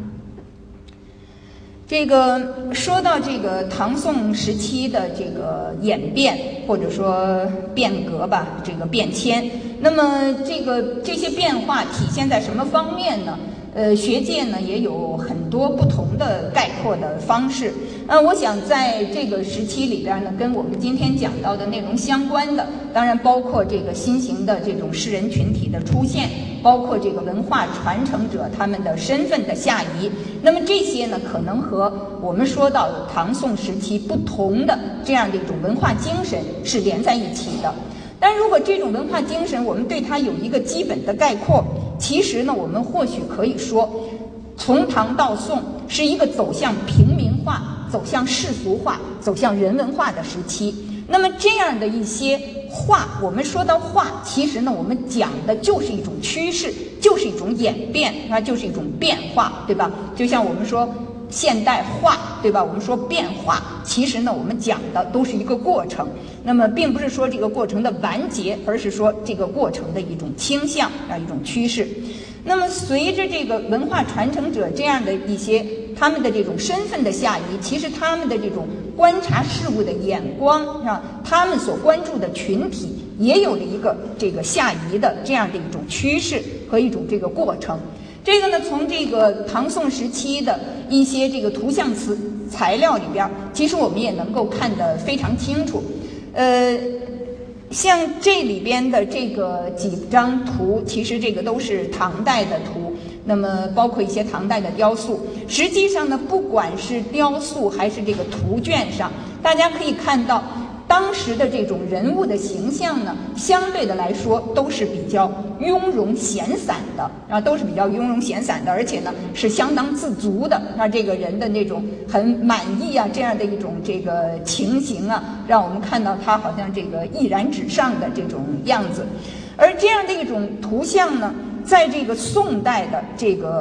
这个说到这个唐宋时期的这个演变或者说变革吧，这个变迁，那么这个这些变化体现在什么方面呢？呃，学界呢也有很多不同的概括的方式。呃，我想在这个时期里边呢，跟我们今天讲到的内容相关的，当然包括这个新型的这种士人群体的出现，包括这个文化传承者他们的身份的下移。那么这些呢，可能和我们说到的唐宋时期不同的这样的一种文化精神是连在一起的。但如果这种文化精神我们对它有一个基本的概括，其实呢，我们或许可以说，从唐到宋是一个走向平民化、走向世俗化、走向人文化的时期。那么这样的一些化，我们说到化，其实呢，我们讲的就是一种趋势，就是一种演变，它就是一种变化，对吧？就像我们说现代化，对吧？我们说变化，其实呢，我们讲的都是一个过程。那么，并不是说这个过程的完结，而是说这个过程的一种倾向啊，一种趋势。那么，随着这个文化传承者这样的一些他们的这种身份的下移，其实他们的这种观察事物的眼光啊，他们所关注的群体也有了一个这个下移的这样的一种趋势和一种这个过程。这个呢，从这个唐宋时期的一些这个图像词材料里边，其实我们也能够看得非常清楚。呃，像这里边的这个几张图，其实这个都是唐代的图，那么包括一些唐代的雕塑。实际上呢，不管是雕塑还是这个图卷上，大家可以看到当时的这种人物的形象呢，相对的来说都是比较雍容闲散的啊，都是比较雍容闲散的，而且呢是相当自足的，让这个人的那种很满意啊，这样的一种这个情形啊，让我们看到他好像这个毅然纸上的这种样子。而这样的一种图像呢，在这个宋代的这个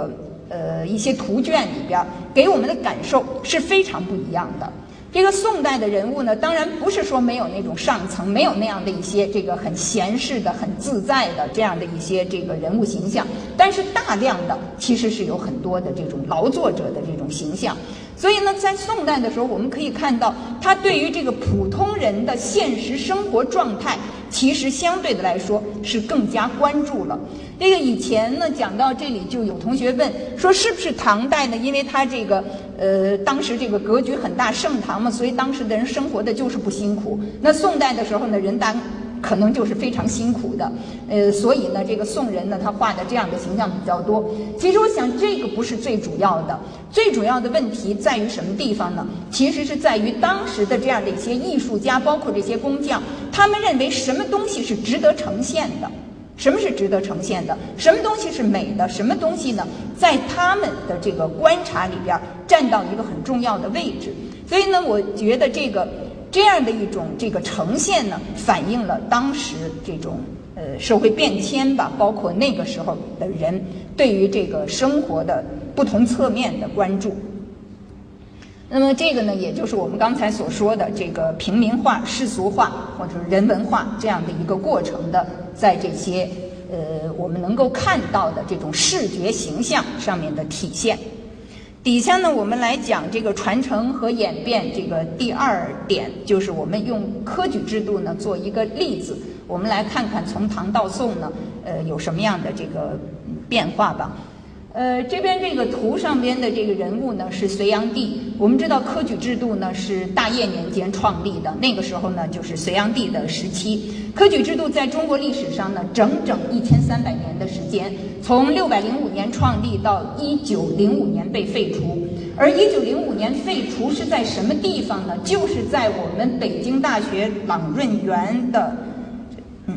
呃一些图卷里边，给我们的感受是非常不一样的。这个宋代的人物呢，当然不是说没有那种上层，没有那样的一些这个很闲适的、很自在的这样的一些这个人物形象，但是大量的其实是有很多的这种劳作者的这种形象。所以呢，在宋代的时候，我们可以看到他对于这个普通人的现实生活状态，其实相对的来说是更加关注了。这个以前呢，讲到这里就有同学问说，是不是唐代呢？因为他这个呃，当时这个格局很大，盛唐嘛，所以当时的人生活的就是不辛苦。那宋代的时候呢，人大可能就是非常辛苦的，呃，所以呢，这个宋人呢，他画的这样的形象比较多。其实我想，这个不是最主要的，最主要的问题在于什么地方呢？其实是在于当时的这样的一些艺术家，包括这些工匠，他们认为什么东西是值得呈现的。什么是值得呈现的？什么东西是美的？什么东西呢？在他们的这个观察里边占到一个很重要的位置。所以呢，我觉得这个这样的一种这个呈现呢，反映了当时这种呃社会变迁吧，包括那个时候的人对于这个生活的不同侧面的关注。那么这个呢，也就是我们刚才所说的这个平民化、世俗化或者人文化这样的一个过程的，在这些呃我们能够看到的这种视觉形象上面的体现。底下呢，我们来讲这个传承和演变。这个第二点就是我们用科举制度呢做一个例子，我们来看看从唐到宋呢，呃有什么样的这个变化吧。呃，这边这个图上边的这个人物呢是隋炀帝。我们知道科举制度呢是大业年间创立的，那个时候呢就是隋炀帝的时期。科举制度在中国历史上呢整整一千三百年的时间，从六百零五年创立到一九零五年被废除。而一九零五年废除是在什么地方呢？就是在我们北京大学朗润园的，嗯。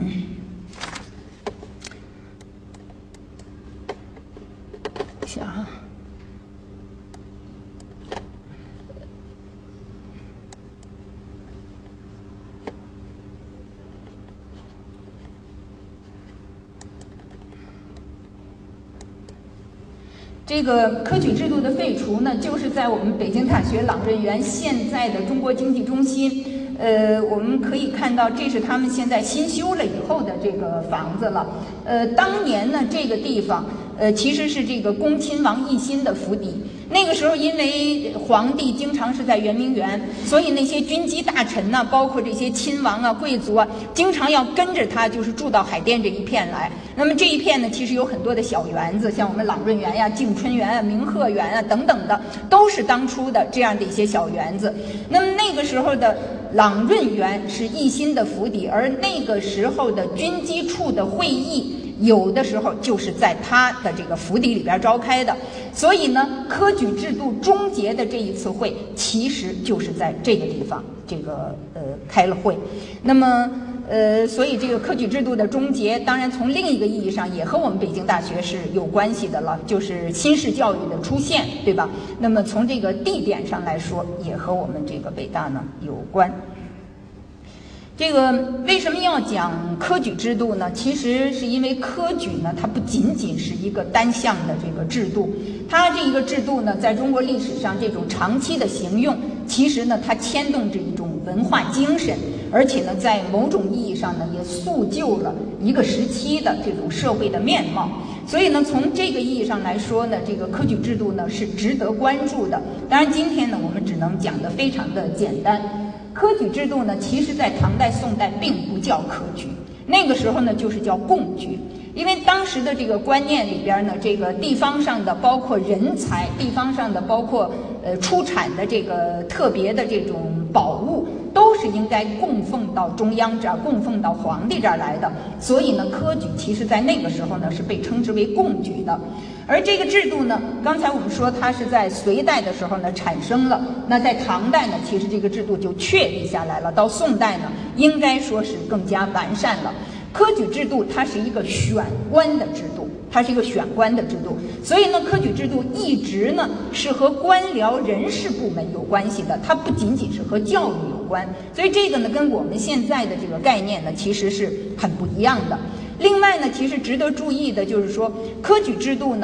想啊，这个科举制度的废除呢，就是在我们北京大学朗润园现在的中国经济中心。呃，我们可以看到，这是他们现在新修了以后的这个房子了。呃，当年呢，这个地方，呃，其实是这个恭亲王奕欣的府邸。那个时候，因为皇帝经常是在圆明园，所以那些军机大臣呢，包括这些亲王啊、贵族啊，经常要跟着他，就是住到海淀这一片来。那么这一片呢，其实有很多的小园子，像我们朗润园呀、敬春园啊、明鹤园啊等等的，都是当初的这样的一些小园子。那么那个时候的朗润园是奕欣的府邸，而那个时候的军机处的会议，有的时候就是在他的这个府邸里边召开的。所以呢，科举制度终结的这一次会，其实就是在这个地方这个呃开了会。那么呃，所以这个科举制度的终结，当然从另一个意义上也和我们北京大学是有关系的了，就是新式教育的出现，对吧？那么从这个地点上来说，也和我们这个北大呢有关。这个为什么要讲科举制度呢？其实是因为科举呢，它不仅仅是一个单项的这个制度，它这一个制度呢，在中国历史上这种长期的行用，其实呢，它牵动着一种文化精神，而且呢，在某种意义上呢，也塑就了一个时期的这种社会的面貌。所以呢，从这个意义上来说呢，这个科举制度呢是值得关注的。当然，今天呢，我们只能讲得非常的简单。科举制度呢，其实在唐代、宋代并不叫科举，那个时候呢就是叫贡举。因为当时的这个观念里边呢，这个地方上的包括人才，地方上的包括呃出产的这个特别的这种宝物，都是应该供奉到中央这儿，供奉到皇帝这儿来的。所以呢，科举其实在那个时候呢是被称之为贡举的。而这个制度呢，刚才我们说它是在隋代的时候呢产生了，那在唐代呢，其实这个制度就确立下来了。到宋代呢，应该说是更加完善了。科举制度它是一个选官的制度，它是一个选官的制度，所以呢，科举制度一直呢是和官僚人事部门有关系的，它不仅仅是和教育有关。所以这个呢，跟我们现在的这个概念呢，其实是很不一样的。另外呢，其实值得注意的就是说，科举制度呢，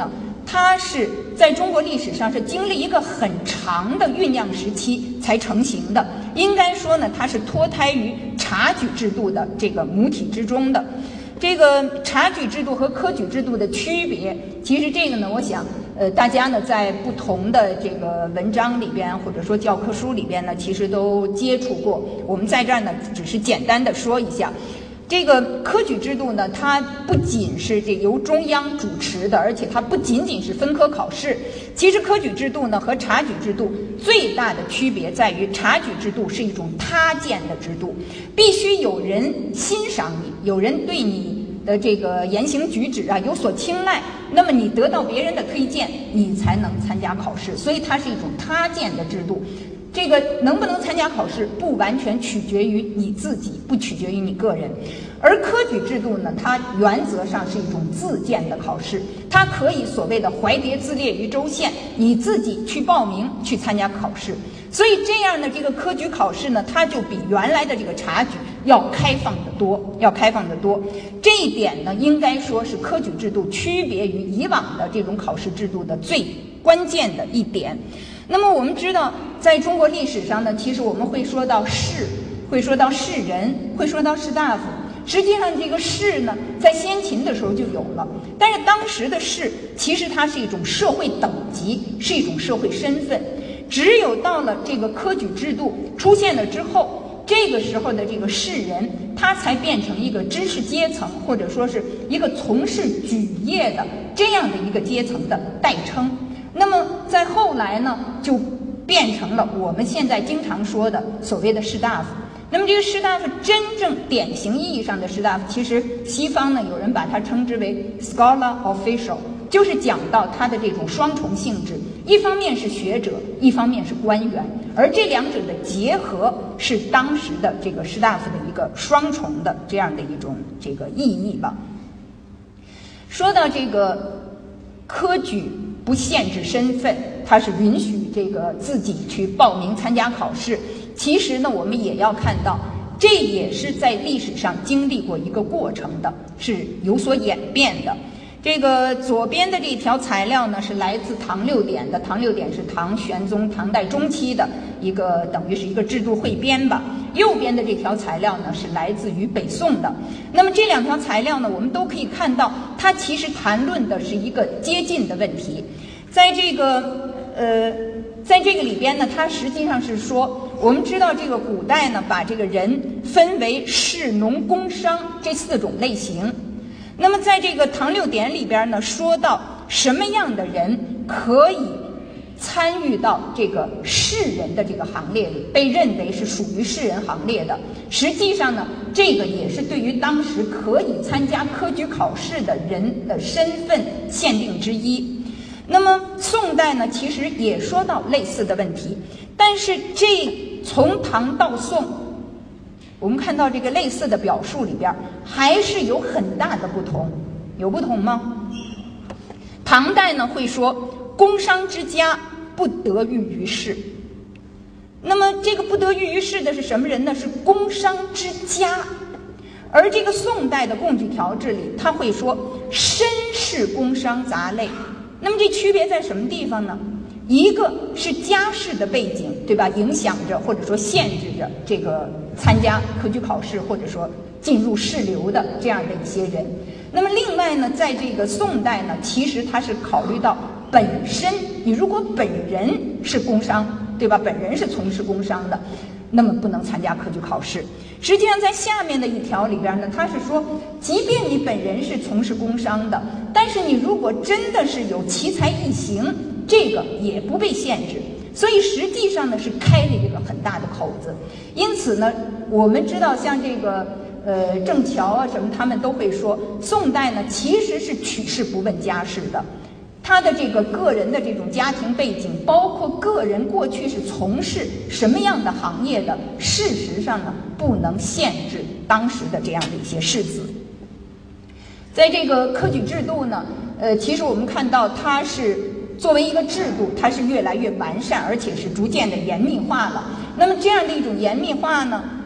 它是在中国历史上是经历一个很长的酝酿时期才成型的。应该说呢，它是脱胎于察举制度的这个母体之中的。这个察举制度和科举制度的区别，其实这个呢，我想，呃，大家呢在不同的这个文章里边，或者说教科书里边呢，其实都接触过。我们在这儿呢，只是简单的说一下。这个科举制度呢，它不仅是这由中央主持的，而且它不仅仅是分科考试。其实科举制度呢和察举制度最大的区别在于，察举制度是一种他荐的制度，必须有人欣赏你，有人对你的这个言行举止啊有所青睐，那么你得到别人的推荐，你才能参加考试。所以它是一种他荐的制度。这个能不能参加考试，不完全取决于你自己，不取决于你个人。而科举制度呢，它原则上是一种自荐的考试，它可以所谓的怀蝶自列于州县，你自己去报名去参加考试。所以这样的这个科举考试呢，它就比原来的这个察举要开放得多，要开放得多。这一点呢，应该说是科举制度区别于以往的这种考试制度的最关键的一点。那么我们知道，在中国历史上呢，其实我们会说到士，会说到士人，会说到士大夫。实际上这个士呢，在先秦的时候就有了，但是当时的士其实它是一种社会等级，是一种社会身份。只有到了这个科举制度出现了之后，这个时候的这个士人，他才变成一个知识阶层，或者说是一个从事举业的这样的一个阶层的代称。那么在后来呢，就变成了我们现在经常说的所谓的士大夫。那么这个士大夫真正典型意义上的士大夫，其实西方呢有人把它称之为 scholar official， 就是讲到他的这种双重性质，一方面是学者，一方面是官员，而这两者的结合是当时的这个士大夫的一个双重的这样的一种这个意义吧。说到这个科举不限制身份，它是允许这个自己去报名参加考试。其实呢，我们也要看到，这也是在历史上经历过一个过程的，是有所演变的。这个左边的这条材料呢，是来自唐六典的，唐六典是唐玄宗唐代中期的一个，等于是一个制度汇编吧。右边的这条材料呢，是来自于北宋的。那么这两条材料呢，我们都可以看到，它其实谈论的是一个接近的问题。在这个呃，在这个里边呢，它实际上是说，我们知道这个古代呢，把这个人分为士农工商这四种类型。那么在这个唐六典里边呢，说到什么样的人可以参与到这个士人的这个行列里，被认为是属于士人行列的。实际上呢，这个也是对于当时可以参加科举考试的人的身份限定之一。那么宋代呢，其实也说到类似的问题，但是这从唐到宋，我们看到这个类似的表述里边还是有很大的不同。有不同吗？唐代呢会说工商之家不得寓于士。那么这个不得寓于士的是什么人呢？是工商之家。而这个宋代的贡举条制里，他会说绅士工商杂类。那么这区别在什么地方呢？一个是家世的背景，对吧？影响着或者说限制着这个参加科举考试或者说进入士流的这样的一些人。那么另外呢，在这个宋代呢，其实它是考虑到本身，你如果本人是工商，对吧？本人是从事工商的，那么不能参加科举考试。实际上在下面的一条里边呢，他是说，即便你本人是从事工商的，但是你如果真的是有奇才异行，这个也不被限制。所以实际上呢，是开了一个很大的口子。因此呢，我们知道像这个呃郑桥啊什么，他们都会说，宋代呢其实是取士不问家世的。他的这个个人的这种家庭背景，包括个人过去是从事什么样的行业的，事实上呢不能限制当时的这样的一些士子。在这个科举制度呢，呃，其实我们看到它是作为一个制度，它是越来越完善，而且是逐渐的严密化了。那么这样的一种严密化呢，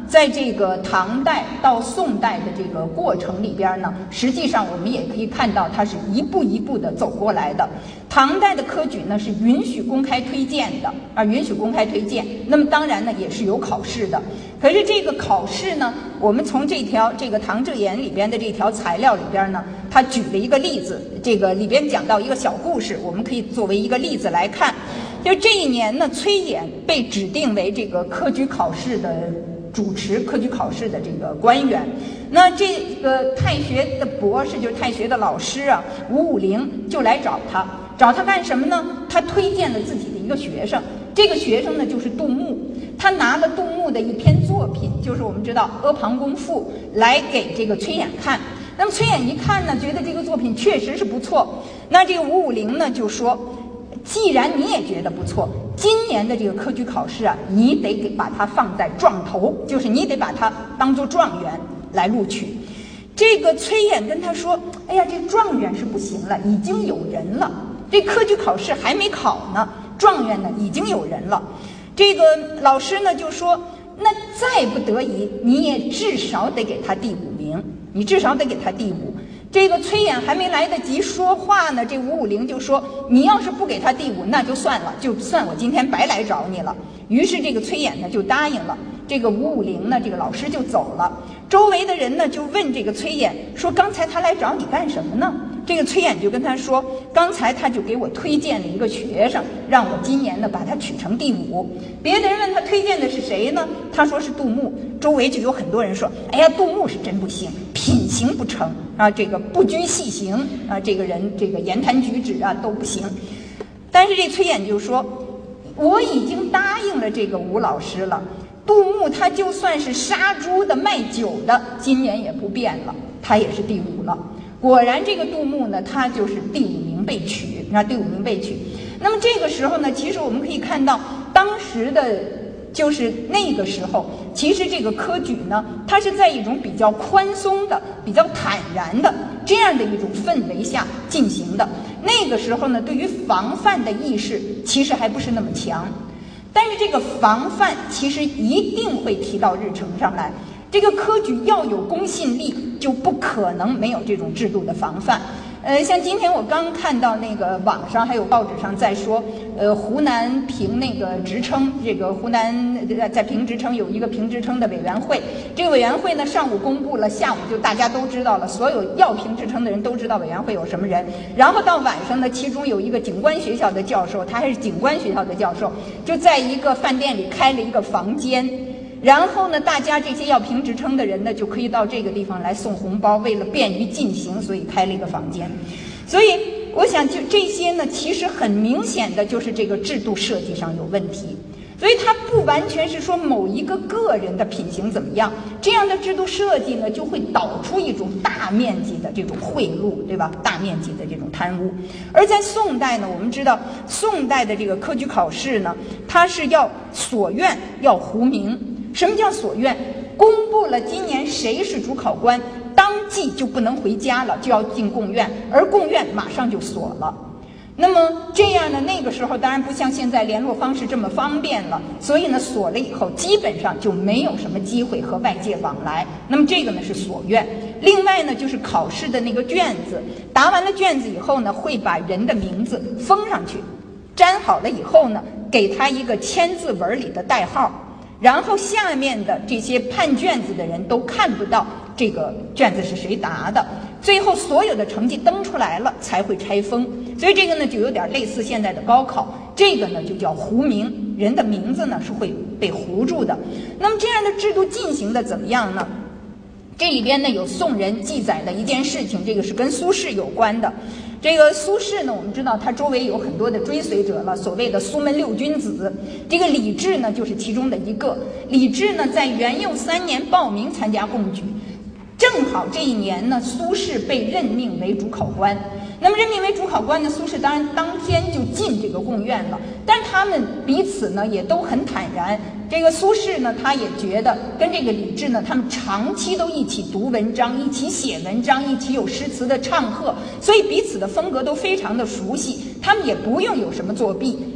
在这个唐代到宋代的这个过程里边呢，实际上我们也可以看到它是一步一步的走过来的。唐代的科举呢是允许公开推荐的啊，允许公开推荐。那么当然呢也是有考试的。可是这个考试呢，我们从这条这个唐志言里边的这条材料里边呢，他举了一个例子，这个里边讲到一个小故事，我们可以作为一个例子来看。就这一年呢，崔琰被指定为这个科举考试的主持科举考试的这个官员。那这个太学的博士，就是太学的老师啊，吴武陵就来找他，找他干什么呢？他推荐了自己的一个学生，这个学生呢就是杜牧。他拿了杜牧的一篇作品，就是我们知道《阿房宫赋》，来给这个崔琰看。那么崔琰一看呢，觉得这个作品确实是不错。那这个吴武陵呢就说，既然你也觉得不错，今年的这个科举考试啊，你得给把它放在状头，就是你得把它当作状元来录取。这个崔琰跟他说，哎呀，这状元是不行了，已经有人了，这科举考试还没考呢，状元呢已经有人了。这个老师呢就说，那再不得已，你也至少得给他第五名，你至少得给他第五。这个崔琰还没来得及说话呢，这吴武陵就说，你要是不给他第五，那就算了，就算我今天白来找你了。于是这个崔琰呢就答应了，这个吴武陵呢，这个老师就走了。周围的人呢就问这个崔琰说，刚才他来找你干什么呢？这个崔琰就跟他说，刚才他就给我推荐了一个学生，让我今年呢把他取成第五。别的人问他推荐的是谁呢？他说是杜牧。周围就有很多人说，哎呀，杜牧是真不行，品行不成啊，这个不拘细行啊，这个人这个言谈举止啊都不行。但是这崔琰就说，我已经答应了这个吴老师了，杜牧他就算是杀猪的卖酒的，今年也不变了，他也是第五了。果然这个杜牧呢，他就是第五名被取，那第五名被取。那么这个时候呢，其实我们可以看到，当时的就是那个时候，其实这个科举呢，它是在一种比较宽松的、比较坦然的这样的一种氛围下进行的。那个时候呢，对于防范的意识其实还不是那么强，但是这个防范其实一定会提到日程上来。这个科举要有公信力，就不可能没有这种制度的防范。呃，像今天我刚看到那个网上还有报纸上在说，呃，湖南评那个职称，这个湖南在评职称有一个评职称的委员会，这个委员会呢上午公布了，下午就大家都知道了，所有要评职称的人都知道委员会有什么人。然后到晚上呢，其中有一个警官学校的教授，他还是警官学校的教授，就在一个饭店里开了一个房间。然后呢，大家这些要评职称的人呢，就可以到这个地方来送红包，为了便于进行，所以开了一个房间。所以我想，就这些呢，其实很明显的就是这个制度设计上有问题。所以它不完全是说某一个个人的品行怎么样，这样的制度设计呢，就会导出一种大面积的这种贿赂，对吧？大面积的这种贪污。而在宋代呢，我们知道宋代的这个科举考试呢，它是要所愿，要糊名。什么叫所愿？公布了今年谁是主考官，当即就不能回家了，就要进贡院，而贡院马上就锁了。那么这样呢，那个时候当然不像现在联络方式这么方便了，所以呢锁了以后，基本上就没有什么机会和外界往来。那么这个呢是所愿。另外呢就是考试的那个卷子，答完了卷子以后呢，会把人的名字封上去，粘好了以后呢，给他一个签字文里的代号。然后下面的这些判卷子的人都看不到这个卷子是谁答的，最后所有的成绩登出来了才会拆封。所以这个呢就有点类似现在的高考，这个呢就叫糊名，人的名字呢是会被糊住的。那么这样的制度进行的怎么样呢？这里边呢有宋人记载的一件事情，这个是跟苏轼有关的。这个苏轼呢，我们知道他周围有很多的追随者了，所谓的苏门六君子。这个李治呢，就是其中的一个。李治呢，在元佑三年报名参加贡举，正好这一年呢，苏轼被任命为主考官。那么任命为主考官呢，苏轼当然当天就进这个贡院了。但是他们彼此呢也都很坦然。这个苏轼呢，他也觉得跟这个李治呢，他们长期都一起读文章，一起写文章，一起有诗词的唱和，所以彼此的风格都非常的熟悉。他们也不用有什么作弊，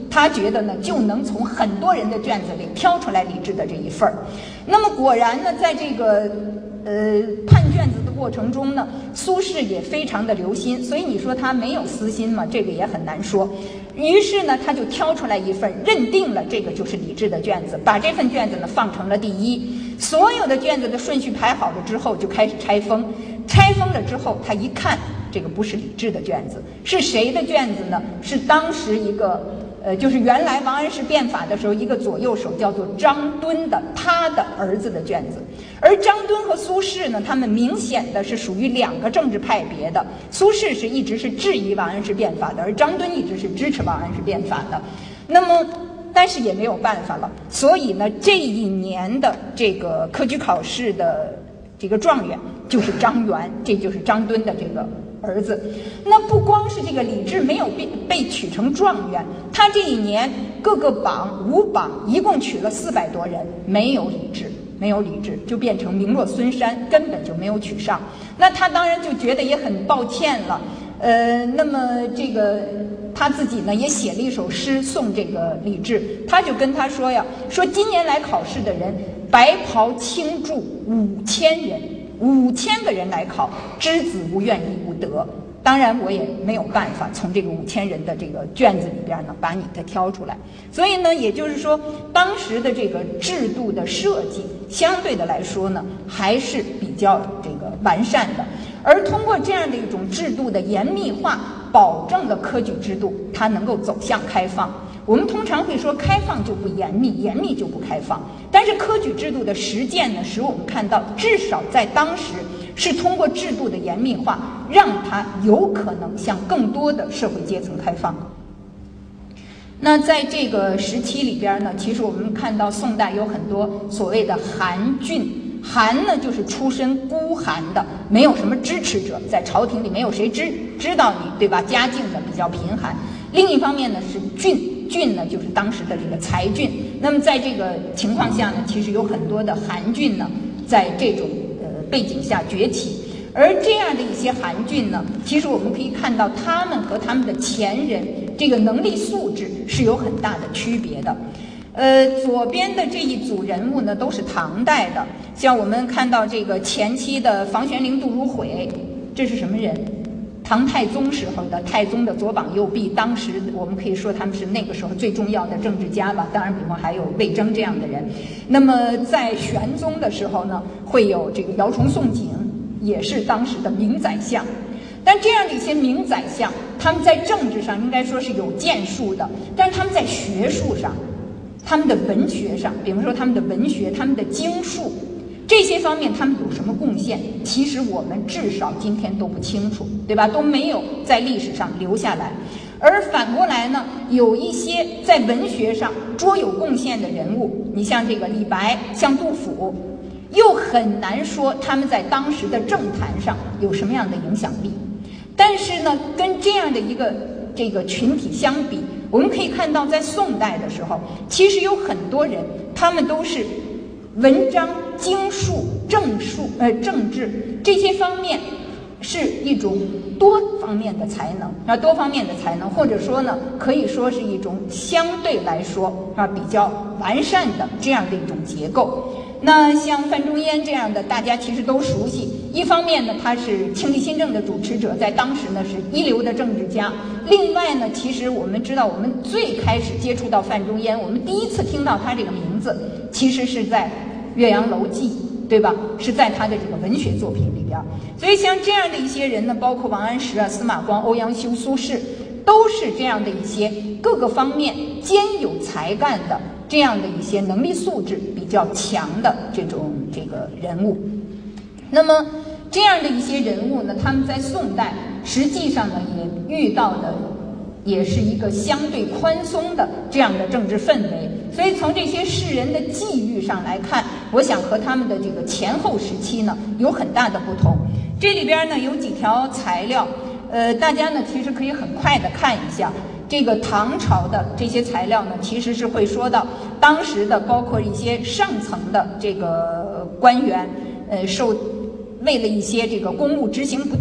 他觉得呢就能从很多人的卷子里挑出来李治的这一份儿。那么果然呢，在这个呃判卷子的过程中呢，苏轼也非常的留心，所以你说他没有私心嘛，这个也很难说。于是呢，他就挑出来一份，认定了这个就是李治的卷子，把这份卷子呢放成了第一。所有的卷子的顺序排好了之后，就开始拆封。拆封了之后，他一看，这个不是李治的卷子，是谁的卷子呢？是当时一个呃，就是原来王安石变法的时候，一个左右手叫做张敦的，他的儿子的卷子。而张敦和苏轼呢，他们明显的是属于两个政治派别的。苏轼是一直是质疑王安石变法的，而张敦一直是支持王安石变法的。那么但是也没有办法了，所以呢，这一年的这个科举考试的这个状元就是张元，这就是张敦的这个儿子。那不光是这个李治没有被被取成状元，他这一年各个榜五榜一共取了四百多人，没有李治，没有李治，就变成名落孙山，根本就没有取上。那他当然就觉得也很抱歉了。呃，那么这个他自己呢也写了一首诗送这个李治，他就跟他说呀，说今年来考试的人白袍青柞五千人，五千个人来考，知子无怨亦无得。当然我也没有办法从这个五千人的这个卷子里边呢把你的挑出来，所以呢也就是说当时的这个制度的设计相对的来说呢还是比较这个完善的，而通过这样的一种制度的严密化，保证了科举制度它能够走向开放。我们通常会说开放就不严密，严密就不开放，但是科举制度的实践呢，使我们看到至少在当时是通过制度的严密化，让它有可能向更多的社会阶层开放。那在这个时期里边呢，其实我们看到宋代有很多所谓的寒郡，寒呢就是出身孤寒的，没有什么支持者，在朝廷里没有谁知知道你，对吧？家境呢比较贫寒。另一方面呢是郡，郡呢就是当时的这个才郡。那么在这个情况下呢，其实有很多的寒郡呢，在这种呃背景下崛起。而这样的一些寒郡呢，其实我们可以看到他们和他们的前人这个能力素质是有很大的区别的。呃，左边的这一组人物呢，都是唐代的，像我们看到这个前期的房玄龄、杜如晦，这是什么人？唐太宗时候的太宗的左膀右臂，当时我们可以说他们是那个时候最重要的政治家吧。当然，比方还有魏征这样的人。那么在玄宗的时候呢，会有这个姚崇、宋璟，也是当时的名宰相。但这样的一些名宰相，他们在政治上应该说是有建树的，但是他们在学术上，他们的文学上，比方说他们的文学、他们的经术这些方面，他们有什么贡献？其实我们至少今天都不清楚，对吧？都没有在历史上留下来。而反过来呢，有一些在文学上卓有贡献的人物，你像这个李白，像杜甫，又很难说他们在当时的政坛上有什么样的影响力。但是呢，跟这样的一个这个群体相比，我们可以看到，在宋代的时候，其实有很多人，他们都是文章、经术、政术、呃政治这些方面是一种多方面的才能啊，多方面的才能，或者说呢，可以说是一种相对来说啊比较完善的这样的一种结构。那像范仲淹这样的，大家其实都熟悉。一方面呢，他是庆历新政的主持者，在当时呢是一流的政治家。另外呢，其实我们知道，我们最开始接触到范仲淹，我们第一次听到他这个名字，其实是在《岳阳楼记》，对吧？是在他的这个文学作品里边。所以像这样的一些人呢，包括王安石啊、司马光、欧阳修、苏轼，都是这样的一些各个方面兼有才干的。这样的一些能力素质比较强的这种这个人物。那么这样的一些人物呢，他们在宋代实际上呢也遇到的也是一个相对宽松的这样的政治氛围，所以从这些士人的际遇上来看，我想和他们的这个前后时期呢有很大的不同。这里边呢有几条材料，呃，大家呢其实可以很快的看一下。这个唐朝的这些材料呢，其实是会说到当时的包括一些上层的这个官员，呃，受为了一些这个公务执行不当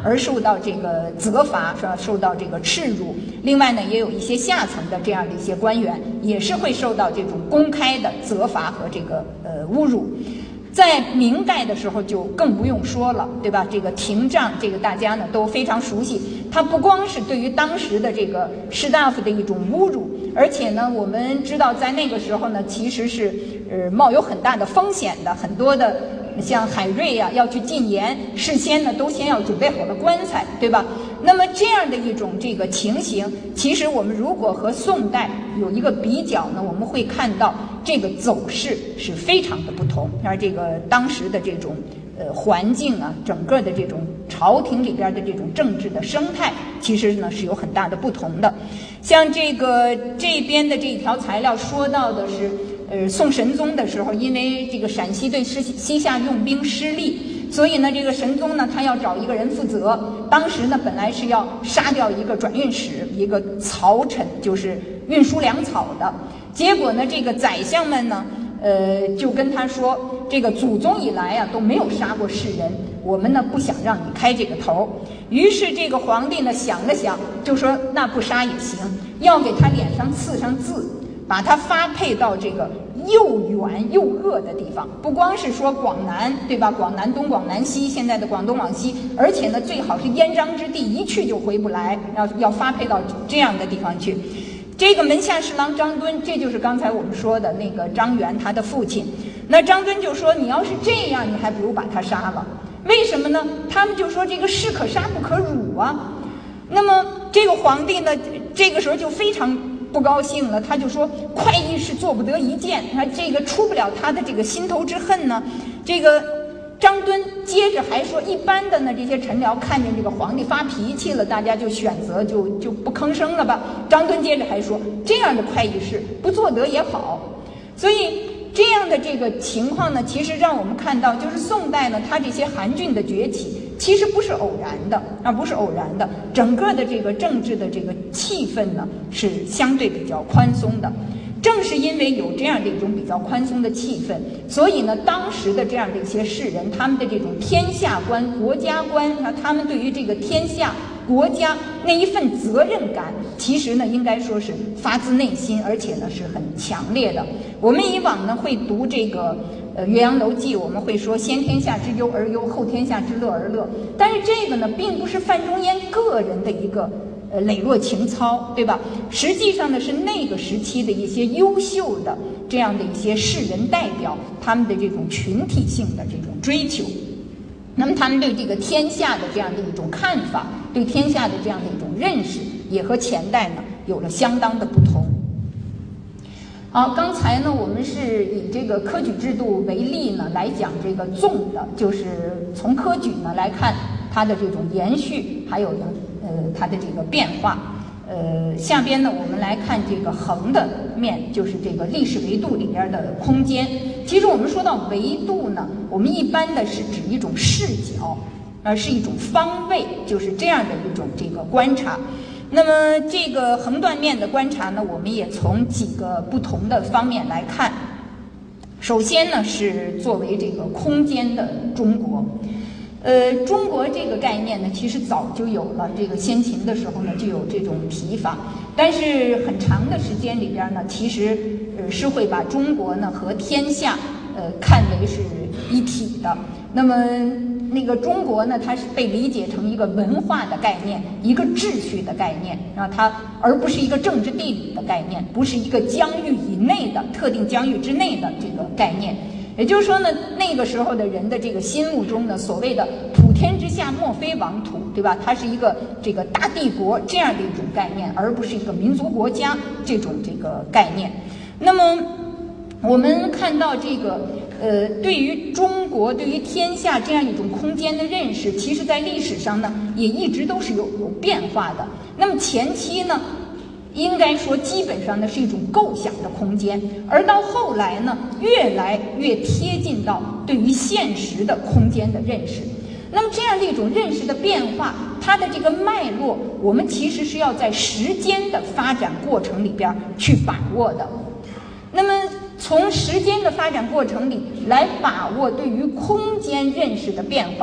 而受到这个责罚，是吧？受到这个耻辱。另外呢，也有一些下层的这样的一些官员，也是会受到这种公开的责罚和这个呃侮辱。在明代的时候就更不用说了，对吧？这个廷杖，这个大家呢都非常熟悉。它不光是对于当时的这个士大夫的一种侮辱，而且呢，我们知道在那个时候呢，其实是呃冒有很大的风险的，很多的像海瑞呀、啊、要去进言，事先呢都先要准备好了棺材，对吧？那么这样的一种这个情形，其实我们如果和宋代有一个比较呢，我们会看到这个走势是非常的不同，而这个当时的这种呃环境啊，整个的这种朝廷里边的这种政治的生态，其实呢是有很大的不同的。像这个这边的这一条材料说到的是，呃，宋神宗的时候，因为这个陕西对西西夏用兵失利。所以呢，这个神宗呢，他要找一个人负责。当时呢，本来是要杀掉一个转运使，一个曹臣，就是运输粮草的。结果呢，这个宰相们呢，呃，就跟他说，这个祖宗以来啊都没有杀过士人，我们呢不想让你开这个头。于是这个皇帝呢想了想，就说那不杀也行，要给他脸上刺上字，把他发配到这个又远又恶的地方，不光是说广南，对吧？广南东、广南西，现在的广东、广西，而且呢，最好是燕章之地，一去就回不来，要要发配到这样的地方去。这个门下侍郎张敦，这就是刚才我们说的那个张元他的父亲。那张敦就说：“你要是这样，你还不如把他杀了。为什么呢？他们就说这个士可杀不可辱啊。那么这个皇帝呢，这个时候就非常不高兴了，他就说快意是做不得一件，他这个出不了他的这个心头之恨呢。这个张敦接着还说，一般的呢这些臣僚看见这个皇帝发脾气了，大家就选择就就不吭声了吧。张敦接着还说，这样的快意事不做得也好。所以这样的这个情况呢，其实让我们看到，就是宋代呢，它这些韩郡的崛起其实不是偶然的，啊，不是偶然的，整个的这个政治的这个气氛呢是相对比较宽松的。正是因为有这样的一种比较宽松的气氛，所以呢，当时的这样的一些士人，他们的这种天下观、国家观，那他们对于这个天下、国家那一份责任感，其实呢，应该说是发自内心，而且呢是很强烈的。我们以往呢会读这个呃《岳阳楼记》，我们会说先天下之忧而忧，后天下之乐而乐，但是这个呢，并不是范仲淹个人的一个呃磊落情操，对吧？实际上呢，是那个时期的一些优秀的这样的一些士人代表，他们的这种群体性的这种追求。那么他们对这个天下的这样的一种看法，对天下的这样的一种认识，也和前代呢有了相当的不同。好，刚才呢我们是以这个科举制度为例呢来讲这个纵的，就是从科举呢来看它的这种延续，还有呢呃它的这个变化。呃，下边呢我们来看这个横的面，就是这个历史维度里边的空间。其实我们说到维度呢，我们一般的是指一种视角，而是一种方位，就是这样的一种这个观察。那么这个横断面的观察呢，我们也从几个不同的方面来看。首先呢是作为这个空间的中国。呃，中国这个概念呢，其实早就有了，这个先秦的时候呢就有这种提法，但是很长的时间里边呢，其实呃是会把中国呢和天下呃看为是一体的。那么那个中国呢，它是被理解成一个文化的概念，一个秩序的概念，然后它而不是一个政治地理的概念，不是一个疆域以内的特定疆域之内的这个概念。也就是说呢，那个时候的人的这个心目中呢，所谓的普天之下莫非王土，对吧？它是一个这个大帝国这样的一种概念，而不是一个民族国家这种这个概念。那么我们看到这个呃，对于中国、对于天下这样一种空间的认识，其实在历史上呢，也一直都是有有变化的。那么前期呢，应该说基本上呢是一种构想的空间，而到后来呢，越来越贴近到对于现实的空间的认识。那么这样的一种认识的变化，它的这个脉络，我们其实是要在时间的发展过程里边去把握的。那么从时间的发展过程里来把握对于空间认识的变化，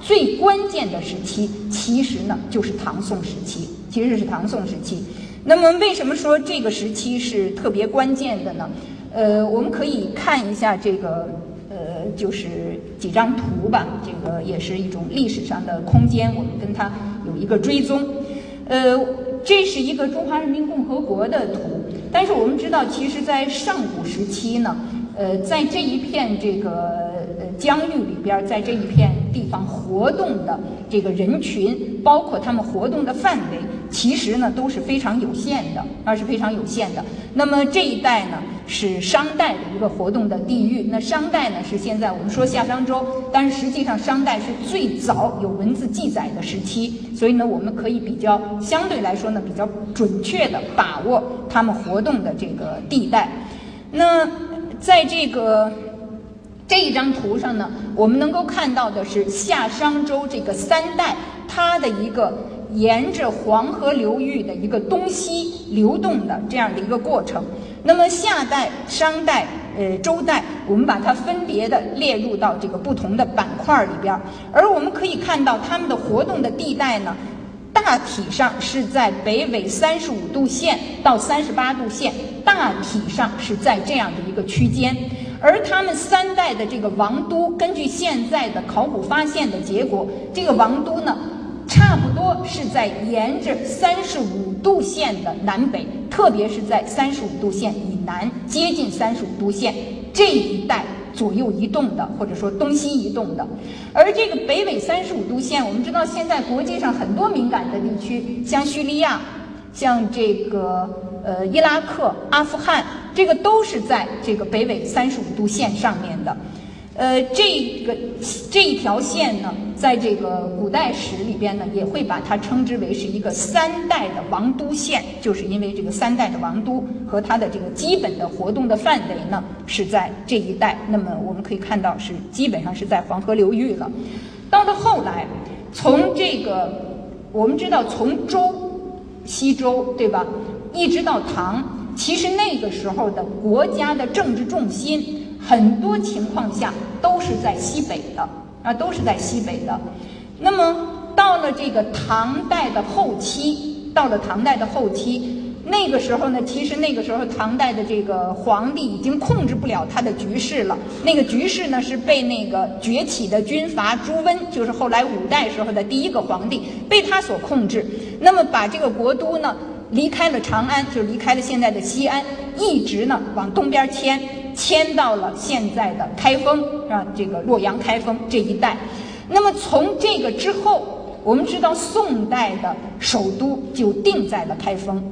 最关键的时期，其实呢就是唐宋时期，其实是唐宋时期。那么为什么说这个时期是特别关键的呢？呃，我们可以看一下这个呃，就是几张图吧，这个也是一种历史上的空间，我们跟它有一个追踪。呃，这是一个中华人民共和国的图，但是我们知道，其实在上古时期呢，呃，在这一片这个呃疆域里边，在这一片地方活动的这个人群，包括他们活动的范围，其实呢都是非常有限的，啊是非常有限的。那么这一带呢是商代的一个活动的地域，那商代呢是现在我们说夏商周，但是实际上商代是最早有文字记载的时期，所以呢我们可以比较相对来说呢比较准确的把握他们活动的这个地带。那在这个这一张图上呢，我们能够看到的是夏商周这个三代它的一个沿着黄河流域的一个东西流动的这样的一个过程。那么夏代、商代、呃周代，我们把它分别的列入到这个不同的板块里边，而我们可以看到它们的活动的地带呢，大体上是在北纬三十五度线到三十八度线，大体上是在这样的一个区间。而他们三代的这个王都，根据现在的考古发现的结果，这个王都呢差不多是在沿着三十五度线的南北，特别是在三十五度线以南，接近三十五度线这一带左右移动的，或者说东西移动的。而这个北纬三十五度线，我们知道现在国际上很多敏感的地区，像叙利亚，像这个呃伊拉克、阿富汗，这个都是在这个北纬三十五度线上面的。呃，这个这一条线呢，在这个古代史里边呢，也会把它称之为是一个三代的王都线，就是因为这个三代的王都和它的这个基本的活动的范围呢是在这一带。那么我们可以看到是基本上是在黄河流域了。到了后来，从这个我们知道从周、西周对吧，一直到唐，其实那个时候的国家的政治重心，很多情况下都是在西北的啊，都是在西北的。那么到了这个唐代的后期，到了唐代的后期，那个时候呢，其实那个时候唐代的这个皇帝已经控制不了他的局势了。那个局势呢，是被那个崛起的军阀朱温，就是后来五代时候的第一个皇帝，被他所控制。那么把这个国都呢离开了长安，就离开了现在的西安，一直呢往东边迁。迁到了现在的开封啊，这个洛阳开封这一带。那么从这个之后，我们知道宋代的首都就定在了开封，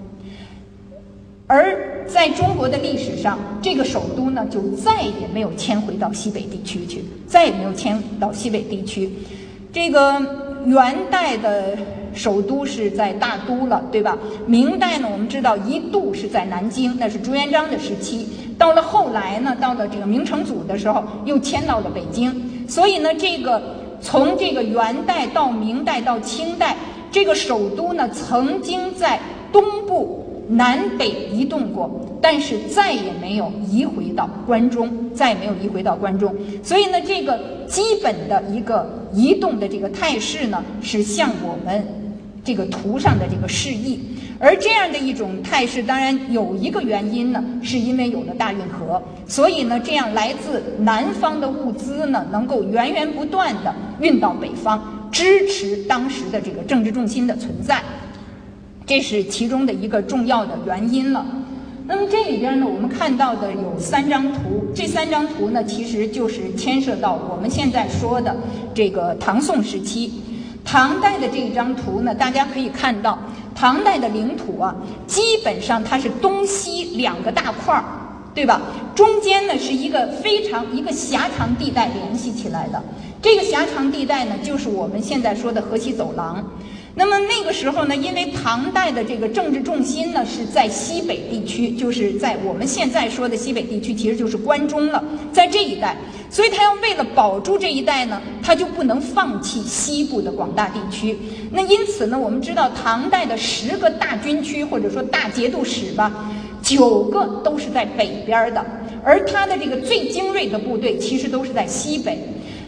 而在中国的历史上，这个首都呢就再也没有迁回到西北地区去，再也没有迁到西北地区。这个元代的首都是在大都了，对吧？明代呢，我们知道一度是在南京，那是朱元璋的时期。到了后来呢，到了这个明成祖的时候，又迁到了北京。所以呢，这个从这个元代到明代到清代，这个首都呢曾经在东部南北移动过，但是再也没有移回到关中，再也没有移回到关中。所以呢，这个基本的一个移动的这个态势呢，是向我们这个图上的这个示意。而这样的一种态势，当然有一个原因呢，是因为有了大运河，所以呢，这样来自南方的物资呢，能够源源不断的运到北方，支持当时的这个政治重心的存在，这是其中的一个重要的原因了。那么这里边呢，我们看到的有三张图，这三张图呢，其实就是牵涉到我们现在说的这个唐宋时期。唐代的这一张图呢，大家可以看到，唐代的领土啊，基本上它是东西两个大块儿，对吧？中间呢是一个非常一个狭长地带联系起来的，这个狭长地带呢，就是我们现在说的河西走廊。那么那个时候呢，因为唐代的这个政治重心呢是在西北地区，就是在我们现在说的西北地区，其实就是关中了，在这一带，所以他要为了保住这一带呢，他就不能放弃西部的广大地区。那因此呢，我们知道唐代的十个大军区或者说大节度使吧，九个都是在北边的，而他的这个最精锐的部队其实都是在西北。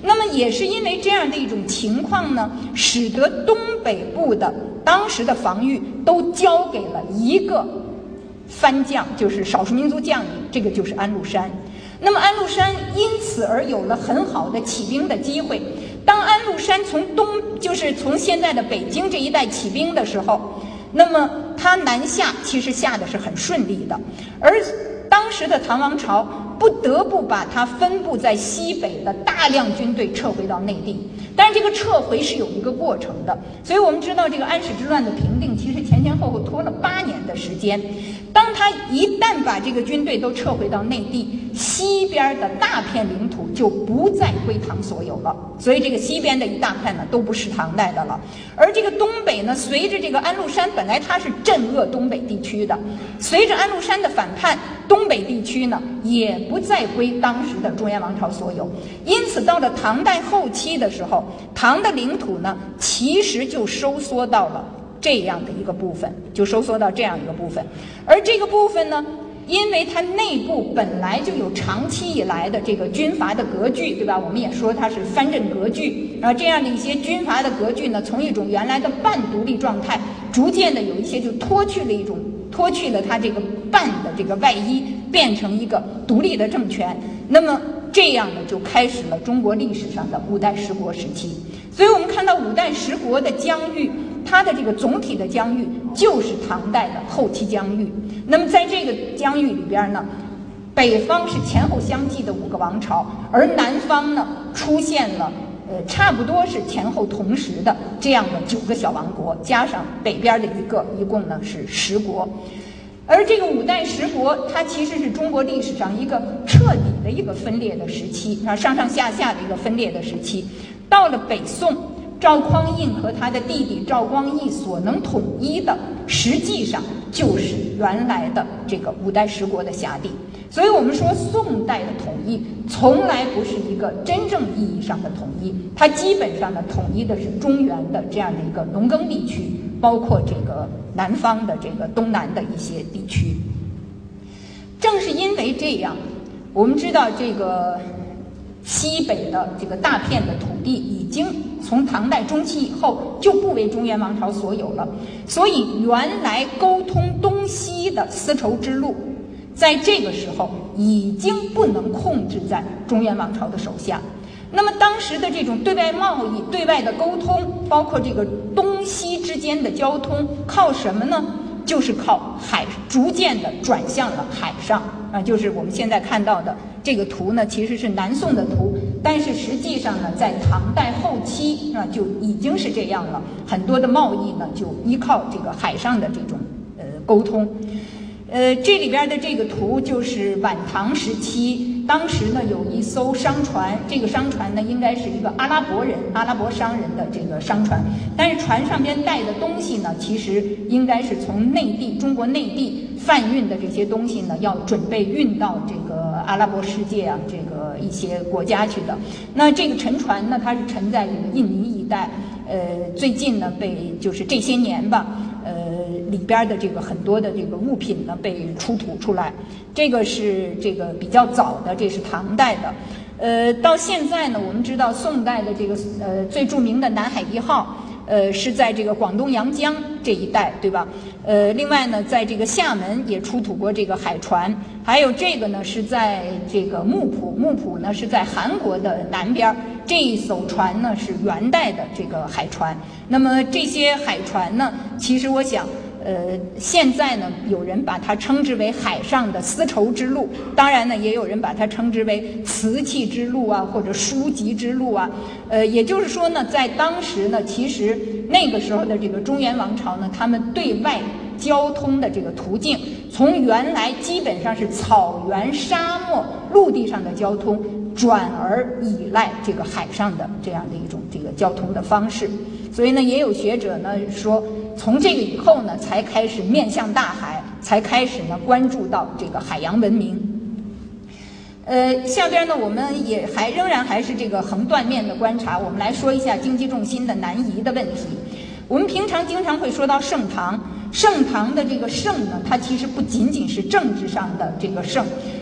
那么也是因为这样的一种情况呢，使得东北部的当时的防御都交给了一个藩将，就是少数民族将领，这个就是安禄山。那么安禄山因此而有了很好的起兵的机会。当安禄山从东，就是从现在的北京这一带起兵的时候，那么他南下其实下的是很顺利的，而当时的唐王朝不得不把它分布在西北的大量军队撤回到内地。但是这个撤回是有一个过程的，所以我们知道这个安史之乱的平定其实前前后后拖了八年的时间。当他一旦把这个军队都撤回到内地，西边的大片领土就不再归唐所有了，所以这个西边的一大片呢都不是唐代的了。而这个东北呢，随着这个安禄山本来他是镇压东北地区的，随着安禄山的反叛，东北地区呢也不再归当时的中原王朝所有。因此到了唐代后期的时候，唐的领土呢其实就收缩到了这样的一个部分，就收缩到这样一个部分。而这个部分呢，因为它内部本来就有长期以来的这个军阀的割据，对吧？我们也说它是藩镇割据，然后这样的一些军阀的割据呢，从一种原来的半独立状态，逐渐的有一些就脱去了一种脱去了它这个半的这个外衣，变成一个独立的政权。那么这样呢，就开始了中国历史上的五代十国时期。所以我们看到五代十国的疆域，它的这个总体的疆域就是唐代的后期疆域。那么在这个疆域里边呢，北方是前后相继的五个王朝，而南方呢出现了呃差不多是前后同时的这样的九个小王国，加上北边的一个，一共呢是十国。而这个五代十国，它其实是中国历史上一个彻底的一个分裂的时期，啊，上上下下的一个分裂的时期。到了北宋，赵匡胤和他的弟弟赵光义所能统一的，实际上就是原来的这个五代十国的辖地。所以我们说宋代的统一从来不是一个真正意义上的统一，它基本上呢统一的是中原的这样的一个农耕地区，包括这个南方的这个东南的一些地区。正是因为这样，我们知道这个西北的这个大片的土地已经从唐代中期以后就不为中原王朝所有了，所以原来沟通东西的丝绸之路在这个时候已经不能控制在中原王朝的手下。那么当时的这种对外贸易、对外的沟通，包括这个东西之间的交通，靠什么呢？就是靠海，逐渐的转向了海上啊，就是我们现在看到的这个图呢，其实是南宋的图，但是实际上呢，在唐代后期啊就已经是这样了，很多的贸易呢就依靠这个海上的这种呃沟通。呃，这里边的这个图就是晚唐时期，当时呢有一艘商船，这个商船呢应该是一个阿拉伯人、阿拉伯商人的这个商船，但是船上边带的东西呢，其实应该是从内地、中国内地贩运的这些东西呢，要准备运到这个阿拉伯世界啊，这个一些国家去的。那这个沉船呢，它是沉在这个印尼一带，呃，最近呢被就是这些年吧。呃，里边的这个很多的这个物品呢被出土出来，这个是这个比较早的，这是唐代的。呃，到现在呢，我们知道宋代的这个呃最著名的南海一号，呃是在这个广东阳江这一带，对吧？呃，另外呢，在这个厦门也出土过这个海船，还有这个呢是在这个木浦，木浦呢是在韩国的南边，这一艘船呢是元代的这个海船。那么这些海船呢，其实我想呃，现在呢，有人把它称之为海上的丝绸之路，当然呢，也有人把它称之为瓷器之路啊，或者书籍之路啊。呃，也就是说呢，在当时呢，其实那个时候的这个中原王朝呢，他们对外交通的这个途径，从原来基本上是草原、沙漠、陆地上的交通，转而依赖这个海上的这样的一种这个交通的方式。所以呢，也有学者呢说，从这个以后呢，才开始面向大海，才开始呢关注到这个海洋文明。呃，下边呢，我们也还仍然还是这个横断面的观察，我们来说一下经济重心的南移的问题。我们平常经常会说到盛唐，盛唐的这个盛呢，它其实不仅仅是政治上的这个盛，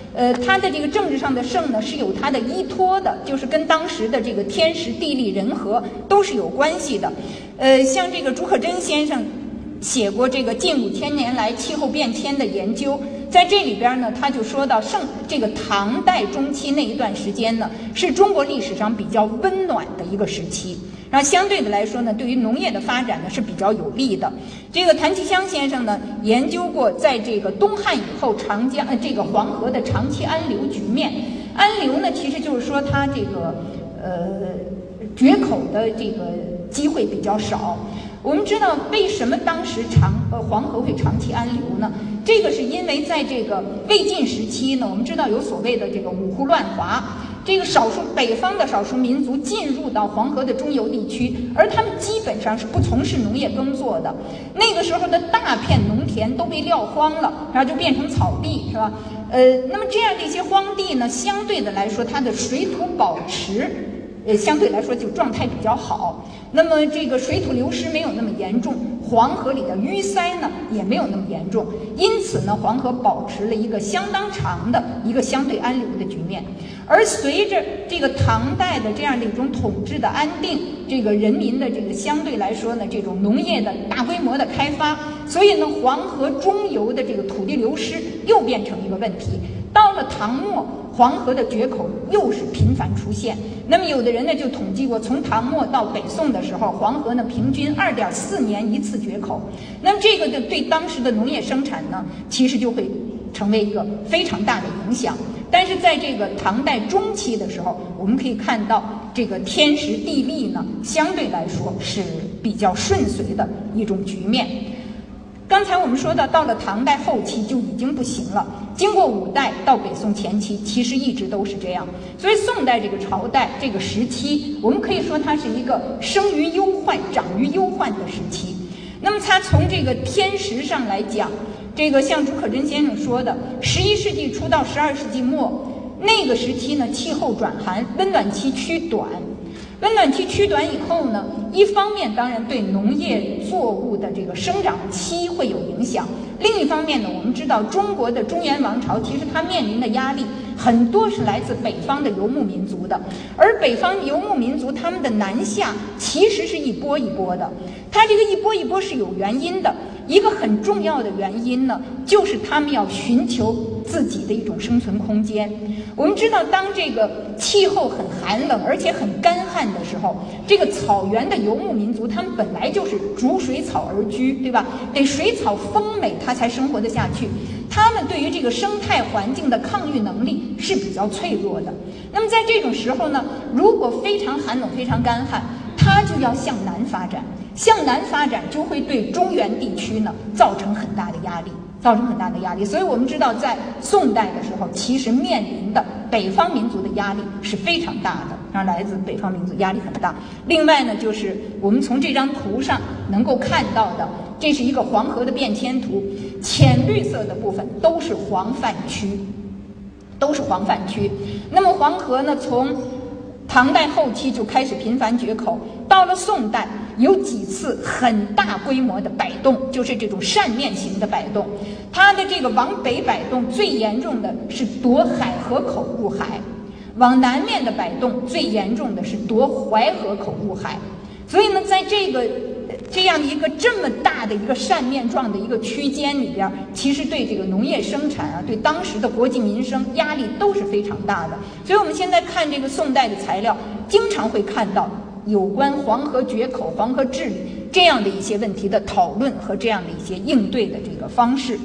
呃，它的这个政治上的盛呢是有它的依托的，就是跟当时的这个天时地利人和都是有关系的。呃，像这个竺可桢先生写过这个近五千年来气候变迁的研究，在这里边呢，他就说到盛这个唐代中期那一段时间呢，是中国历史上比较温暖的一个时期。然后相对的来说呢，对于农业的发展呢是比较有利的。这个谭其骧先生呢研究过，在这个东汉以后长江呃这个黄河的长期安流局面。安流呢其实就是说它这个呃决口的这个机会比较少。我们知道为什么当时长呃黄河会长期安流呢？这个是因为在这个魏晋时期呢，我们知道有所谓的这个五胡乱华。这个少数北方的少数民族进入到黄河的中游地区，而他们基本上是不从事农业耕作的。那个时候的大片农田都被撂荒了，然后就变成草地，是吧？呃，那么这样的一些荒地呢，相对的来说，它的水土保持，呃，相对来说就状态比较好。那么这个水土流失没有那么严重，黄河里的淤塞呢也没有那么严重，因此呢，黄河保持了一个相当长的一个相对安流的局面。而随着这个唐代的这样的一种统治的安定，这个人民的这个相对来说呢，这种农业的大规模的开发，所以呢，黄河中游的这个土地流失又变成一个问题。到了唐末，黄河的决口又是频繁出现。那么有的人呢就统计过，从唐末到北宋的时候，黄河呢平均二点四年一次决口。那么这个的对当时的农业生产呢，其实就会成为一个非常大的影响。但是在这个唐代中期的时候，我们可以看到这个天时地利呢，相对来说是比较顺遂的一种局面。刚才我们说到，到了唐代后期就已经不行了，经过五代到北宋前期，其实一直都是这样。所以宋代这个朝代这个时期，我们可以说它是一个生于忧患、长于忧患的时期。那么它从这个天时上来讲，这个像竺可桢先生说的，十一世纪初到十二世纪末那个时期呢，气候转寒，温暖期趋短。温暖期趋短以后呢，一方面当然对农业作物的这个生长期会有影响，另一方面呢，我们知道中国的中原王朝其实它面临的压力很多是来自北方的游牧民族的，而北方游牧民族他们的南下其实是一波一波的，它这个一波一波是有原因的。一个很重要的原因呢，就是他们要寻求自己的一种生存空间。我们知道，当这个气候很寒冷而且很干旱的时候，这个草原的游牧民族他们本来就是逐水草而居，对吧？得水草丰美，它才生活得下去。他们对于这个生态环境的抗御能力是比较脆弱的。那么在这种时候呢，如果非常寒冷、非常干旱，它就要向南发展。向南发展就会对中原地区呢造成很大的压力，造成很大的压力。所以我们知道，在宋代的时候，其实面临的北方民族的压力是非常大的，让来自北方民族压力很大。另外呢，就是我们从这张图上能够看到的，这是一个黄河的变迁图，浅绿色的部分都是黄泛区，都是黄泛区。那么黄河呢，从唐代后期就开始频繁决口，到了宋代有几次很大规模的摆动，就是这种扇面型的摆动。它的这个往北摆动最严重的是夺海河口入海，往南面的摆动最严重的是夺淮河口入海。所以呢，在这个这样一个这么大的一个扇面状的一个区间里边，其实对这个农业生产啊，对当时的国计民生压力都是非常大的。所以我们现在看这个宋代的材料，经常会看到有关黄河决口、黄河治理这样的一些问题的讨论和这样的一些应对的这个方式。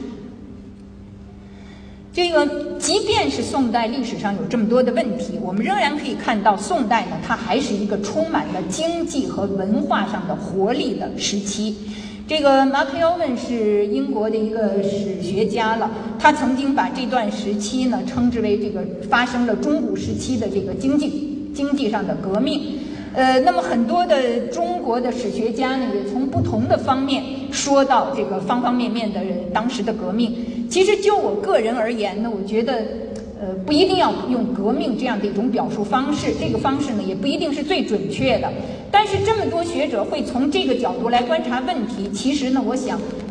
这个即便是宋代历史上有这么多的问题，我们仍然可以看到宋代呢，它还是一个充满了经济和文化上的活力的时期。这个马克腰问是英国的一个史学家了，他曾经把这段时期呢称之为这个发生了中古时期的这个经济经济上的革命。呃，那么很多的中国的史学家呢，也从不同的方面说到这个方方面面的当时的革命。其实就我个人而言呢，我觉得，呃，不一定要用革命这样的一种表述方式，这个方式呢也不一定是最准确的。但是这么多学者会从这个角度来观察问题，其实呢，我想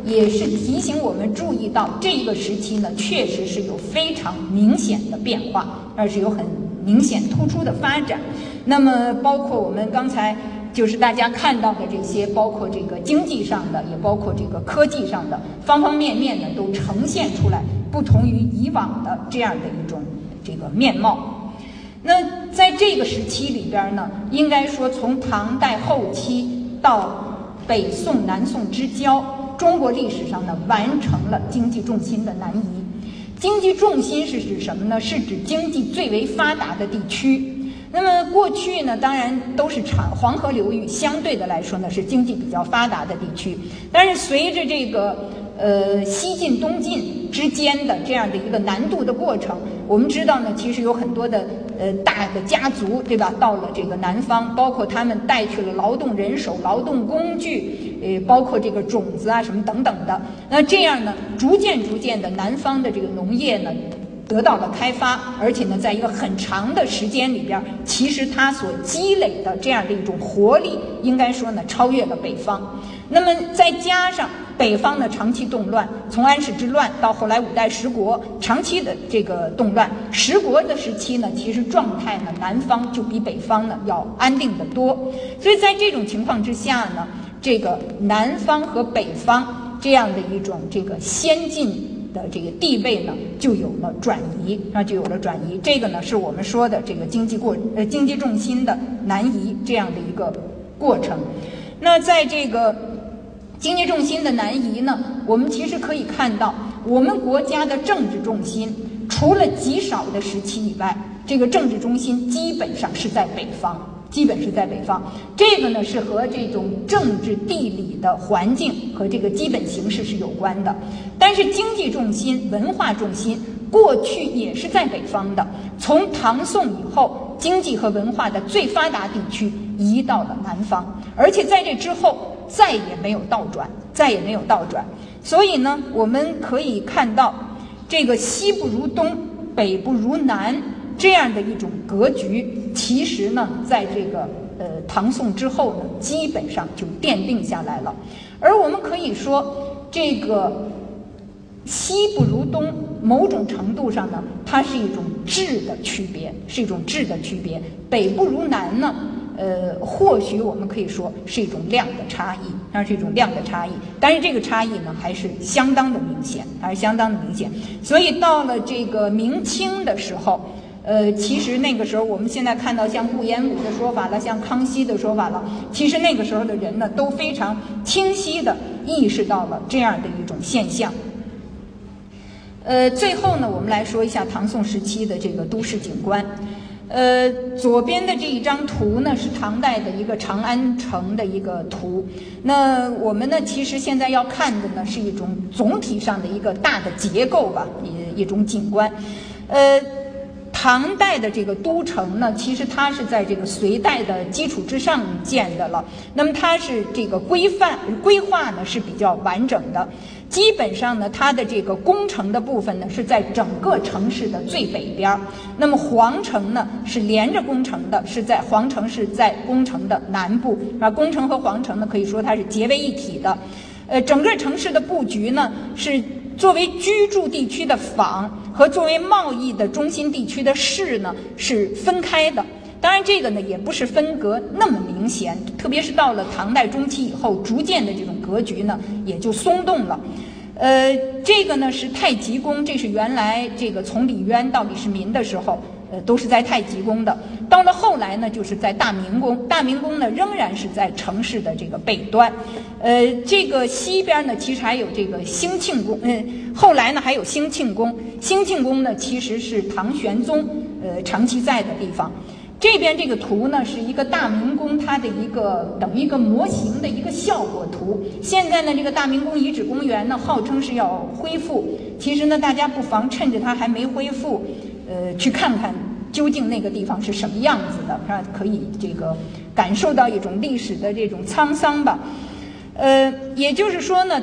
也是提醒我们注意到这个时期呢，确实是有非常明显的变化，而是有很明显突出的发展。那么包括我们刚才就是大家看到的这些，包括这个经济上的，也包括这个科技上的方方面面呢，都呈现出来不同于以往的这样的一种这个面貌。那在这个时期里边呢，应该说从唐代后期到北宋、南宋之交，中国历史上呢完成了经济重心的南移。经济重心是指什么呢？是指经济最为发达的地区。那么过去呢，当然都是长黄河流域，相对的来说呢是经济比较发达的地区。但是随着这个呃西进东进之间的这样的一个难度的过程，我们知道呢，其实有很多的呃大的家族，对吧？到了这个南方，包括他们带去了劳动人手、劳动工具，呃，包括这个种子啊什么等等的。那这样呢，逐渐逐渐的，南方的这个农业呢得到了开发，而且呢，在一个很长的时间里边，其实它所积累的这样的一种活力，应该说呢，超越了北方。那么再加上北方呢长期动乱，从安史之乱到后来五代十国，长期的这个动乱，十国的时期呢，其实状态呢，南方就比北方呢要安定得多。所以在这种情况之下呢，这个南方和北方这样的一种这个先进的这个地位呢，就有了转移，啊，就有了转移。这个呢，是我们说的这个经济过呃经济重心的南移这样的一个过程。那在这个经济重心的南移呢，我们其实可以看到，我们国家的政治重心，除了极少的时期以外，这个政治中心基本上是在北方。基本是在北方，这个呢是和这种政治地理的环境和这个基本形势是有关的。但是经济重心、文化重心过去也是在北方的，从唐宋以后，经济和文化的最发达地区移到了南方，而且在这之后再也没有倒转，再也没有倒转。所以呢，我们可以看到，这个西不如东，北不如南。这样的一种格局，其实呢，在这个呃唐宋之后呢，基本上就奠定下来了。而我们可以说，这个西不如东，某种程度上呢，它是一种质的区别，是一种质的区别。北不如南呢，呃，或许我们可以说是一种量的差异，它是一种量的差异。但是这个差异呢，还是相当的明显，还是相当的明显。所以到了这个明清的时候。呃，其实那个时候，我们现在看到像顾炎武的说法了，像康熙的说法了，其实那个时候的人呢，都非常清晰地意识到了这样的一种现象。呃，最后呢，我们来说一下唐宋时期的这个都市景观。呃，左边的这一张图呢，是唐代的一个长安城的一个图。那我们呢，其实现在要看的呢，是一种总体上的一个大的结构吧，一一种景观。呃。唐代的这个都城呢，其实它是在这个隋代的基础之上建的了。那么它是这个规范规划呢是比较完整的，基本上呢它的这个宫城的部分呢是在整个城市的最北边，那么皇城呢是连着宫城的，是在皇城是在宫城的南部，啊，宫城和皇城呢可以说它是结为一体的。呃，整个城市的布局呢是作为居住地区的坊和作为贸易的中心地区的市呢是分开的。当然这个呢也不是分隔那么明显，特别是到了唐代中期以后，逐渐的这种格局呢也就松动了。呃，这个呢是太极宫，这是原来这个从李渊到李世民的时候，呃，都是在太极宫的。到了后来呢，就是在大明宫。大明宫呢，仍然是在城市的这个北端。呃，这个西边呢，其实还有这个兴庆宫。嗯、呃，后来呢还有兴庆宫。兴庆宫呢，其实是唐玄宗呃长期在的地方。这边这个图呢，是一个大明宫它的一个等于一个模型的一个效果图。现在呢，这个大明宫遗址公园呢，号称是要恢复。其实呢，大家不妨趁着它还没恢复，呃，去看看究竟那个地方是什么样子的，是吧？可以这个感受到一种历史的这种沧桑吧。呃，也就是说呢，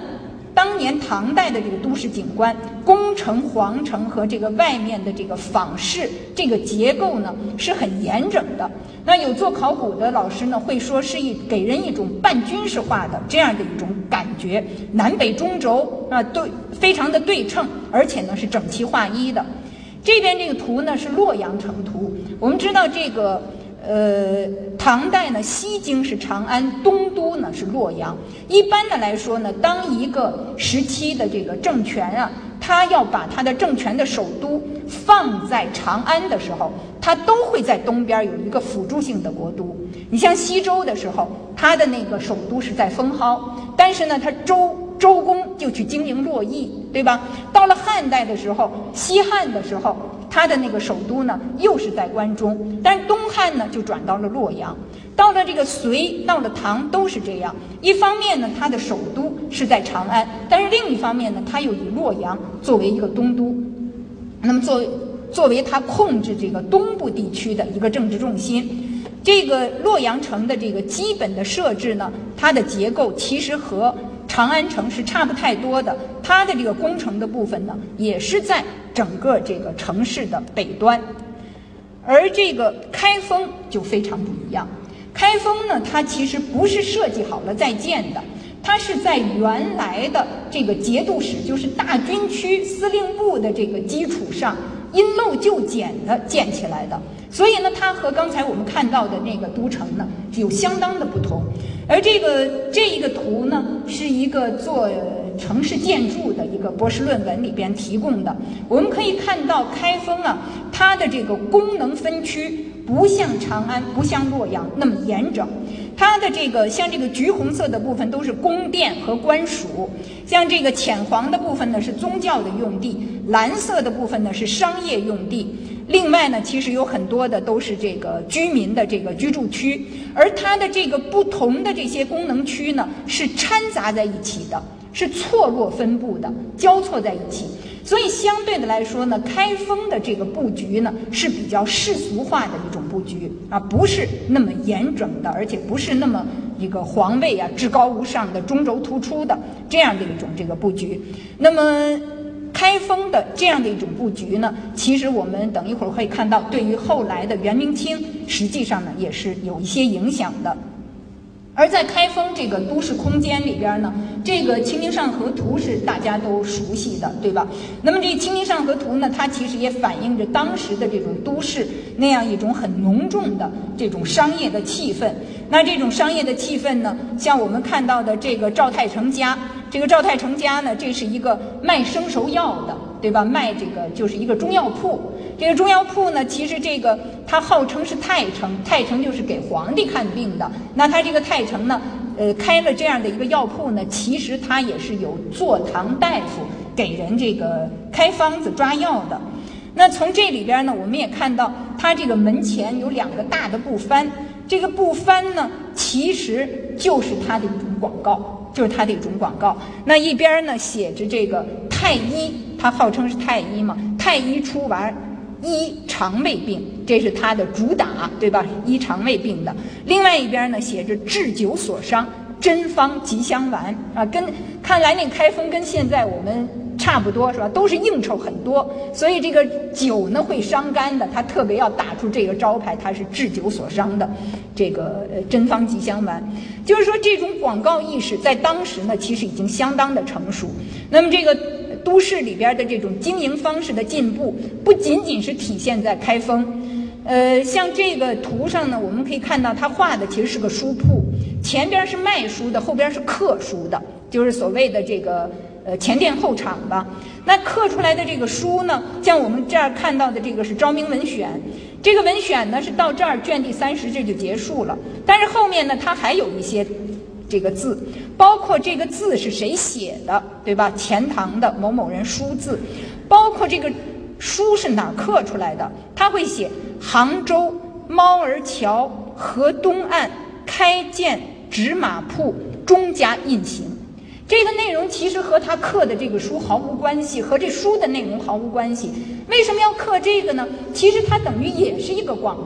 当年唐代的这个都市景观，宫城、皇城和这个外面的这个坊市这个结构呢是很严整的。那有做考古的老师呢会说是一给人一种半军事化的这样的一种感觉，南北中轴啊对非常的对称，而且呢是整齐划一的。这边这个图呢是洛阳城图，我们知道这个呃唐代呢西京是长安，东都呢是洛阳。一般的来说呢，当一个时期的这个政权啊，他要把他的政权的首都放在长安的时候，他都会在东边有一个辅助性的国都。你像西周的时候，他的那个首都是在封蒿，但是呢他周周公就去经营洛邑，对吧？到了汉代的时候，西汉的时候，他的那个首都呢又是在关中，但是东汉呢就转到了洛阳。到了这个隋，到了唐都是这样。一方面呢，它的首都是在长安，但是另一方面呢，它又以洛阳作为一个东都，那么作为作为它控制这个东部地区的一个政治重心。这个洛阳城的这个基本的设置呢，它的结构其实和长安城是差不太多的，它的这个宫城的部分呢，也是在整个这个城市的北端。而这个开封就非常不一样，开封呢，它其实不是设计好了再建的，它是在原来的这个节度使，就是大军区司令部的这个基础上，因陋就简的建起来的。所以呢，它和刚才我们看到的那个都城呢是有相当的不同。而这个这一个图呢，是一个做城市建筑的一个博士论文里边提供的。我们可以看到开封啊，它的这个功能分区不像长安，不像洛阳那么严整。它的这个像这个橘红色的部分都是宫殿和官署，像这个浅黄的部分呢是宗教的用地，蓝色的部分呢是商业用地。另外呢，其实有很多的都是这个居民的这个居住区，而它的这个不同的这些功能区呢是掺杂在一起的，是错落分布的，交错在一起。所以相对的来说呢，开封的这个布局呢是比较世俗化的一种布局啊，不是那么严整的，而且不是那么一个皇位啊至高无上的中轴突出的这样的一种这个布局。那么开封的这样的一种布局呢，其实我们等一会儿会看到，对于后来的元明清实际上呢也是有一些影响的。而在开封这个都市空间里边呢，这个《清明上河图》是大家都熟悉的，对吧？那么这《清明上河图》呢，它其实也反映着当时的这种都市那样一种很浓重的这种商业的气氛。那这种商业的气氛呢，像我们看到的这个赵太成家，这个赵太成家呢，这是一个卖生熟药的，对吧？卖这个就是一个中药铺。这个中药铺呢，其实这个它号称是太成，太成就是给皇帝看病的。那它这个太成呢，呃，开了这样的一个药铺呢，其实它也是有坐堂大夫给人这个开方子抓药的。那从这里边呢，我们也看到它这个门前有两个大的布幡，这个布幡呢，其实就是它的一种广告，就是它的一种广告。那一边呢写着这个太医，它号称是太医嘛，太医出丸医肠胃病，这是它的主打，对吧？医肠胃病的。另外一边呢写着治酒所伤真方吉祥丸啊，跟看来那个开封跟现在我们差不多是吧？都是应酬很多，所以这个酒呢会伤肝的，他特别要打出这个招牌，它是治酒所伤的这个呃真方吉祥丸。就是说这种广告意识在当时呢其实已经相当的成熟。那么这个都市里边的这种经营方式的进步，不仅仅是体现在开封。呃，像这个图上呢，我们可以看到它画的其实是个书铺，前边是卖书的，后边是刻书的，就是所谓的这个呃前店后厂吧。那刻出来的这个书呢，像我们这儿看到的这个是《昭明文选》，这个文选呢是到这儿卷第三十这就结束了，但是后面呢它还有一些这个字，包括这个字是谁写的，对吧？钱塘的某某人书字，包括这个书是哪儿刻出来的，他会写杭州猫儿桥河东岸开建纸马铺中家印行。这个内容其实和他刻的这个书毫无关系，和这书的内容毫无关系。为什么要刻这个呢？其实它等于也是一个广告，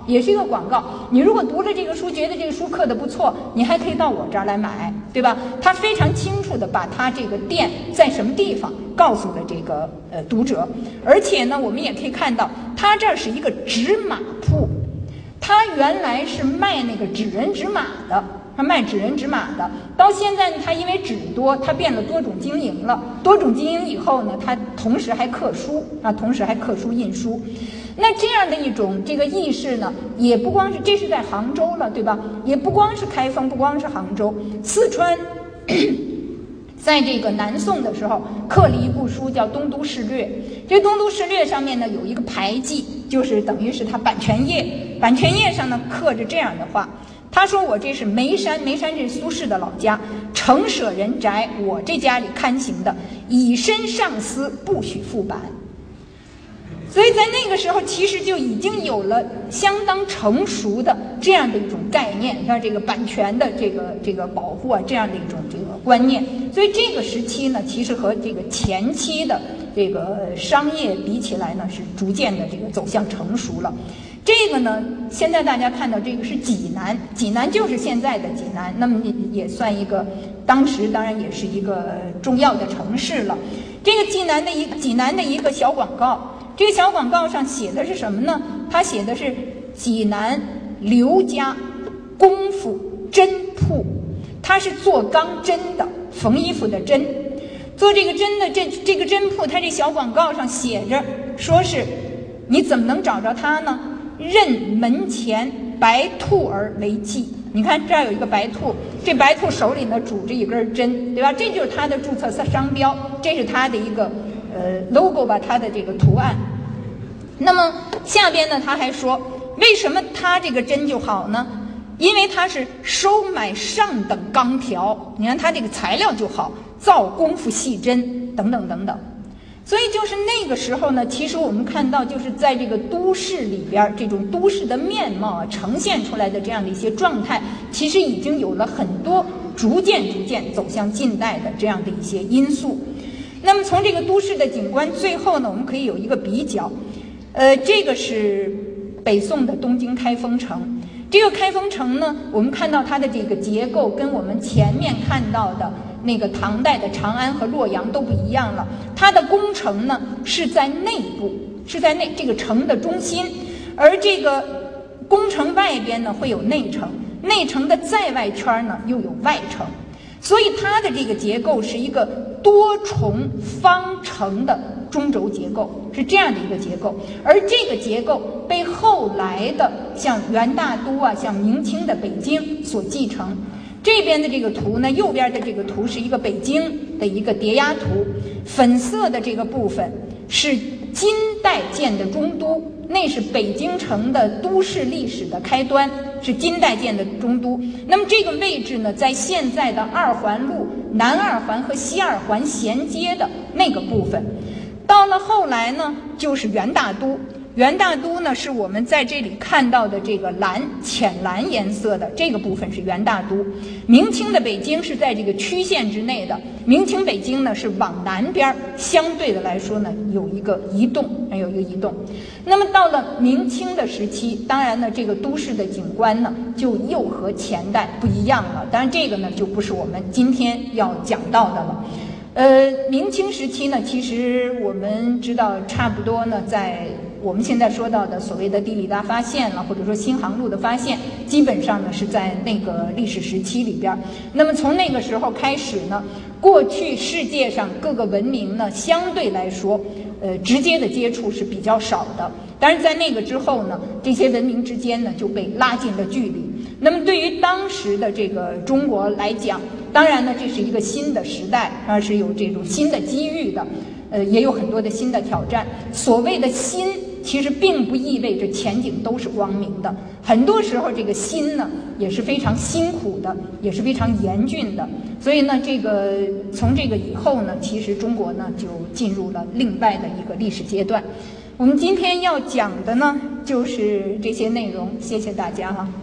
也是一个广告。你如果读了这个书，觉得这个书刻得不错，你还可以到我这儿来买，对吧？他非常清楚地把他这个店在什么地方告诉了这个呃读者，而且呢，我们也可以看到，他这儿是一个纸马铺，他原来是卖那个纸人纸马的。他卖纸人纸马的，到现在呢，他因为纸多，他变了多种经营了。多种经营以后呢，他同时还刻书啊，同时还刻书印书。那这样的一种这个意识呢，也不光是这是在杭州了，对吧？也不光是开封，不光是杭州，四川在这个南宋的时候刻了一部书叫《东都事略》。这《东都事略》上面呢有一个牌记，就是等于是他版权页，版权页上呢刻着这样的话。他说我这是眉山，眉山这是苏轼的老家，承舍人宅，我这家里看行的，以身上司，不许复版。所以在那个时候，其实就已经有了相当成熟的这样的一种概念，像这个版权的这个这个保护啊，这样的一种这个观念。所以这个时期呢，其实和这个前期的这个商业比起来呢，是逐渐的这个走向成熟了。这个呢，现在大家看到这个是济南，济南就是现在的济南，那么也算一个，当时当然也是一个重要的城市了。这个济南的一济南的一个小广告，这个小广告上写的是什么呢？它写的是济南刘家功夫针铺，它是做钢针的，缝衣服的针，做这个针的这这个针铺，它这小广告上写着，说是你怎么能找着它呢？任门前白兔儿为记。你看这儿有一个白兔，这白兔手里呢拄着一根针，对吧？这就是它的注册商标，这是它的一个呃 logo 吧，它的这个图案。那么下边呢，他还说，为什么它这个针就好呢？因为它是收买上等钢条，你看它这个材料就好，造功夫细针等等等等。所以就是那个时候呢，其实我们看到就是在这个都市里边，这种都市的面貌啊呈现出来的这样的一些状态，其实已经有了很多逐渐逐渐走向近代的这样的一些因素。那么从这个都市的景观，最后呢，我们可以有一个比较，呃，这个是北宋的东京开封城。这个开封城呢，我们看到它的这个结构跟我们前面看到的那个唐代的长安和洛阳都不一样了。它的宫城呢是在内部，是在内这个城的中心，而这个宫城外边呢会有内城，内城的在外圈呢又有外城，所以它的这个结构是一个多重方城的中轴结构，是这样的一个结构。而这个结构被后来的像元大都啊，像明清的北京所继承。这边的这个图呢，右边的这个图是一个北京的一个叠压图，粉色的这个部分是金代建的中都，那是北京城的都市历史的开端，是金代建的中都。那么这个位置呢，在现在的二环路南二环和西二环衔接的那个部分。到了后来呢，就是元大都。元大都呢，是我们在这里看到的这个蓝浅蓝颜色的这个部分是元大都。明清的北京是在这个区县之内的，明清北京呢是往南边，相对的来说呢有一个移动，有一个移动。那么到了明清的时期，当然呢这个都市的景观呢就又和前代不一样了。当然这个呢就不是我们今天要讲到的了。呃，明清时期呢，其实我们知道差不多呢，在我们现在说到的所谓的地理大发现了，或者说新航路的发现，基本上呢是在那个历史时期里边。那么从那个时候开始呢，过去世界上各个文明呢，相对来说，呃，直接的接触是比较少的。但是在那个之后呢，这些文明之间呢就被拉近了距离。那么对于当时的这个中国来讲，当然呢，这是一个新的时代，它是有这种新的机遇的，呃，也有很多的新的挑战。所谓的新，其实并不意味着前景都是光明的，很多时候这个新呢也是非常辛苦的，也是非常严峻的。所以呢，这个从这个以后呢，其实中国呢就进入了另外的一个历史阶段。我们今天要讲的呢，就是这些内容。谢谢大家哈。